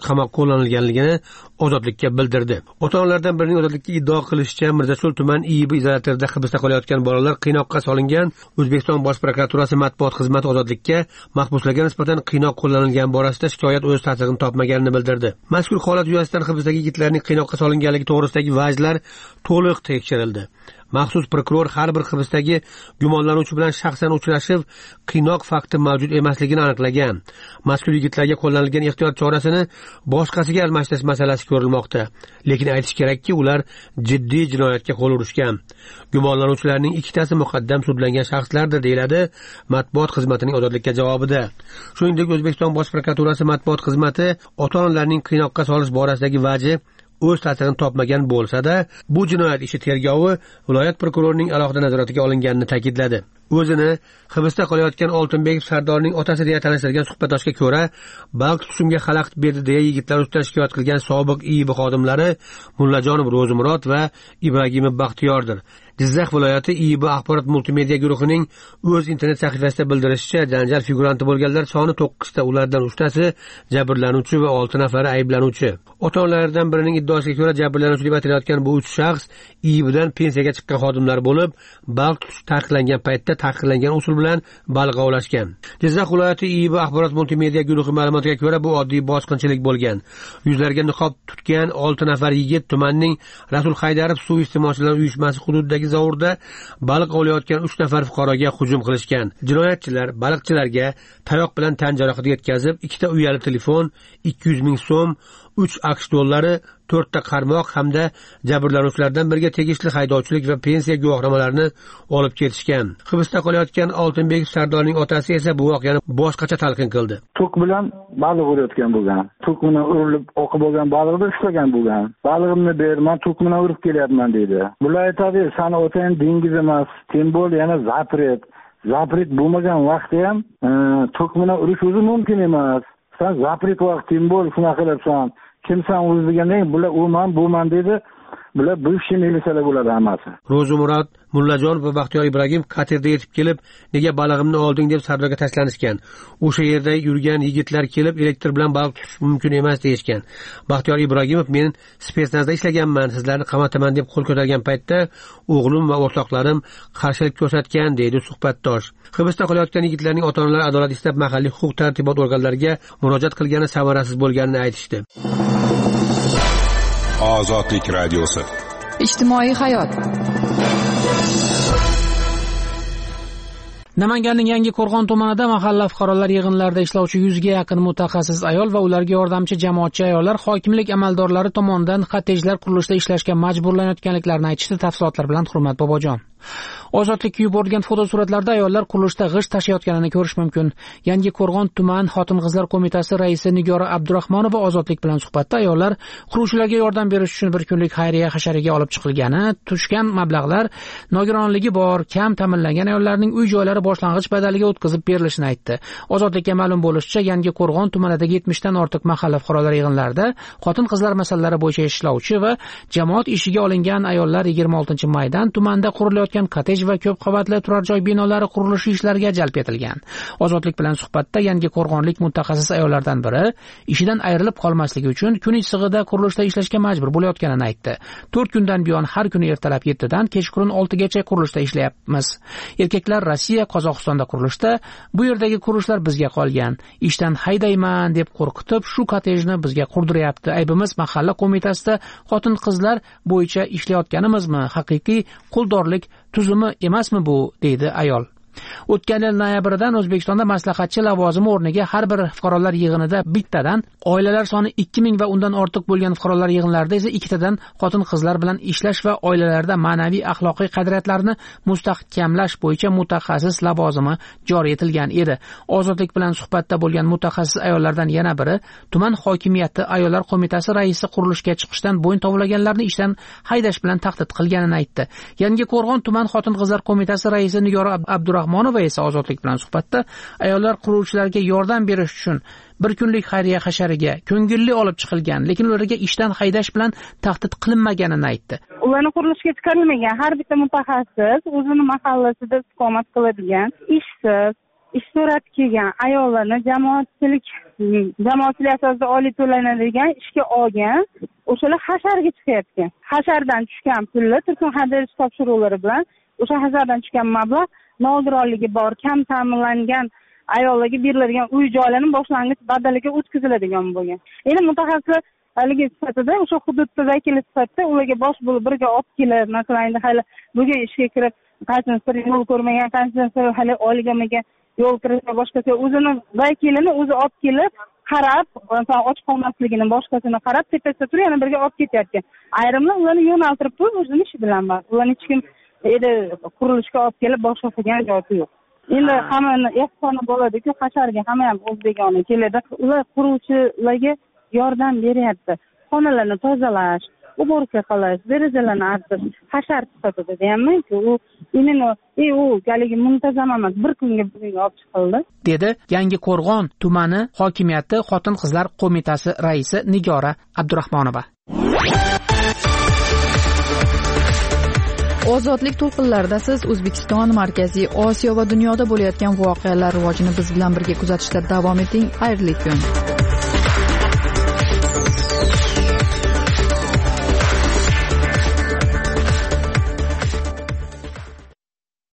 qo'llanilganligini Ozodlikka bildirdi. Ota-onalardan birining Ozodlikka iddao qilishicha, Mirzacho'l tuman I B izolyatorida hibsda qolayotgan bolalar qiynoqqa solingan. O'zbekiston Bosh prokuraturasi matbuot xizmati Ozodlikka mahbuslarga nisbatan qiynoq qo'llanilgani borasida shikoyat o'z tasdig'ini topmaganini bildirdi. Mazkur holat yuzasidan hibsdagi yigitlarning qiynoqqa solinganligi to'g'risidagi vajlar to'liq tekshirildi. Maxsus prokuror har bir hibsdagi gumonlanuvchi bilan shaxsan uchrashib, qiynoq fakti mavjud emasligini aniqlagan. Mazkur yigitlarga qo'llanilgan ehtiyot chorasini boshqasiga almashtirish masalasi ko'rilmoqda. Lekin aytish kerakki, ular jiddiy jinoyatga qo'l urishgan. Gumonlanuvchilarning ikkitasi muqaddam sudlangan shaxslardir, deyiladi matbuot xizmatining Ozodlikka javobida. Shuningdek, O'zbekiston Bosh prokuraturasi matbuot xizmati ota-onalarning qiynoqqa solish borasidagi vaji o'z ta'sirini topmagan bo'lsa-da, bu jinoyat ishi tergovi viloyat prokurorining alohida nazoratiga olinganini ta'kidladi. O'zini hibsda qolayotgan Oltinbekov Sardorning otasi deya tanishtirgan suhbatdoshga ko'ra, balk tutishimga xalaqit berdi deya yigitlar ustidan shikoyat qilgan sobiq I B xodimlari Mullajonov Ro'zimurod va Ibragimov Baxtiyordir. Jizzax viloyati I B axborot multimedia guruhining o'z internet sahifasida bildirishicha, janjal figuranti bo'lganlar soni to'qqiz ta, ulardan uchtasi jabrlanuvchi va olti nafari ayblanuvchi. Ota-onalardan birining iddaosiga ko'ra, jabrlanuvchi deb aytilayotgan bu uch shaxs I B'dan pensiyaga chiqqan xodimlar bo'lib, balk tutish taqiqlangan paytda taqiqlangan usul bilan baliq ovlashgan. Jizzax viloyati I B axborot multimedia guruhi ma'lumotiga ko'ra, bu oddiy bosqinchilik bo'lgan. Yuzlarga niqob tutgan olti nafar yigit tumanning Rasul Haydarov suv iste'molchilar uyushmasi hududidagi zavurda baliq ovlayotgan uch nafar fuqaroga hujum qilishgan. Jinoyatchilar baliqchilarga tayoq bilan tan jarohati yetkazib, ikkita uyali telefon, ikki yuz ming so'm, uch aqsh dollari, to'rt ta qarmoq hamda jabrlanuvchilardan biriga tegishli haydovchilik va pensiya guvohnomalarini olib ketishgan. Hibsda qolayotgan Oltinbekov Sardorning otasi esa bu voqeani boshqacha talqin qildi. Tok bilan baliq urayotgan bo'lgan. Tok bilan urilib oqib bo'lgan baliqni ushlagan bo'lgan. Balig'imni ber, men tok bilan urib kelyapman dedi. Bular aytadi, "Sani otang dengiz emas, tembol yana zapret. Zapret bo'lmagan vaqtda ham tok bilan urish o'zi mumkin emas. Sen zapret vaqt tembol shunaqa qilyapsan. Kimsan o'zi degandan bular o'man bo'lman dedi. Bular buvshi militsiyalar bo'ladi hammasi." Ro'zimurod, Mullajonov va Baxtiyor Ibragim katerda yetib kelib, "Nega balig'imni olding?" deb Sardorga tashlanishgan. O'sha yerda yurgan yigitlar kelib, elektr bilan baliq tutish mumkin emas deyishgan. Baxtiyor Ibragimov, "Men spetsnazda ishlaganman, sizlarni qamataman" deb qo'l ko'targan paytda o'g'lim va o'rtoqlarim qarshilik ko'rsatgan, deydi suhbatdosh. Hibsda qolayotgan yigitlarning ota-onalari adolat istab mahalliy huquq-tartibot organlariga murojaat qilgani samarasiz bo'lganini aytishdi. Ozodlik radiosi. Ijtimoiy hayot. Namanganning Yangi Qo'rg'on tumanida mahalla fuqarolar yig'inlarida ishlovchi yuzga yaqin mutaxassis ayol va ularga yordamchi jamoatchi ayollar hokimlik amaldorlari tomonidan kottejlar qurilishida ishlashga majburlanayotganliklarini aytishdi. Tafsilotlar bilan Hurmat Bobojon. Ozodlikka yuborilgan fotosuratlarda ayollar qurilishda g'isht tashiyotganini ko'rish mumkin. Yangi Qo'rg'on tuman xotin-qizlar qo'mitasi raisi Nigora Abdurahmonova Ozodlik bilan suhbatda ayollar quruvchilarga yordam berish uchun bir kunlik xayriya hashariga olib chiqilgani, tushgan mablag'lar nogironligi bor, kam ta'minlangan ayollarning uy joylari boshlang'ich badaliga o'tkazib berilishini aytdi. Ozodlikka ma'lum bo'lishicha, Yangi Qo'rg'on tumanidagi yetmish dan ortiq mahalla fuqarolar yig'inlarida xotin-qizlar masalalari bo'yicha ishlovchi va jamoat ishiga olingan ayollar yigirma oltinchi maydan tumanda qurilayotgan kottej va ko'p qavatli turar joy binolari qurilishi ishlariga jalb etilgan. Ozodlik bilan suhbatda Yangi Qo'rg'onlik mutaxassis ayollardan biri ishidan ayrilib qolmasligi uchun kun issig'ida qurilishda ishlashga majbur bo'layotganini aytdi. to'rt kundan buyon har kuni ertalab yettidan kechqurun oltigacha qurilishda ishlayapmiz. Erkaklar Rossiya, Qozog'istonda qurilishda, bu yerdagi qurilishlar bizga qolgan. Ishdan haydayman deb qo'rqitib, shu kottejni bizga qurdiryapti. Aybimiz mahalla qo'mitasida xotin-qizlar bo'yicha ishlayotganimizmi? Haqiqiy quldorlik tuzumi emasmi bu, deydi ayol. O'tgan yil noyabrdan O'zbekistonda maslahatchi lavozimi o'rniga har bir fuqarolar yig'inida bittadan, oilalar soni ikki ming va undan ortiq bo'lgan fuqarolar yig'inlarida esa ikkitadan xotin-qizlar bilan ishlash va oilalarda ma'naviy axloqiy qadriyatlarni mustahkamlash bo'yicha mutaxassis lavozimi joriy etilgan edi. Ozodlik bilan suhbatda bo'lgan mutaxassis ayollardan yana biri tuman hokimiyati ayollar qo'mitasi raisi qurilishga chiqishdan bo'yin tovlaganlarni ishdan haydash bilan tahdid qilganini aytdi. Yangi Qo'rg'on tuman xotin-qizlar qo'mitasi raisi Nigora Abdurahmonova esa Ozodlik bilan suhbatda ayollar quruvchilarga yordam berish uchun bir kunlik xayriya hashariga ko'ngilli olib chiqilgan, lekin ularga ishdan haydash bilan tahdid qilinmaganini aytdi. Ularni qurilishga chiqarilmagan. Har bitta mutaxassis o'zini mahallasida istiqomat qiladigan, ishsiz, ish so'rab kelgan ayollarni jamoatchilik jamoatchilik asosida oliy to'lanadigan ishga olgan, o'shalar hasharga chiqayotgan. Hashardan tushgan pulni turkum hadirish topshiruvlari bilan o'sha hashardan tushgan mablag' nogironligi bor, kam ta'minlangan ayollarga beriladigan uy joylarning boshlang'ich badaliga o'tkaziladigan bo'lgan. Endi mutaxassislar haligi sifatida o'sha hududda vakili sifatida ularga bosh bo'lib birga olib kelib, masalan, endi hali bugun ishga kirib, qanchasi yo'l ko'rmagan, qanchasi hali olgamagan yo'l kirish va boshqasi o'zini vakilini o'zi olib kelib, qarab, masalan, och qolmasligini, boshqasini qarab, tepasida turib yana birga olib ketayotgan. Ayrimlar ularni yo'naltirib qo'yib, o'zini ishi bilan bor. Ularni hech kim edi qurilishga olib kelib boshqa qilgan joyi yo'q. Endi hammani ehsoni bo'ladi-ku, hasharga hamma ham o'zbegona keladi. Ular quruvchilarga yordam beryapti. Xonalarni tozalash, уборка qilish, derazalarni artish, hashar sifatida deyapman-ku, u imенно e u galigi muntazam emas, bir kunga bugunga olib chiqildi, dedi Yangiqo'rg'on tumani hokimiyati Xotin-qizlar qo'mitasi raisi Nigora Abdurahmonova. Ozodlik to'lqinlarida siz O'zbekiston, Markaziy Osiyo va dunyoda bo'layotgan voqealar rivojini biz bilan birga kuzatishda davom eting. Xayrli kun.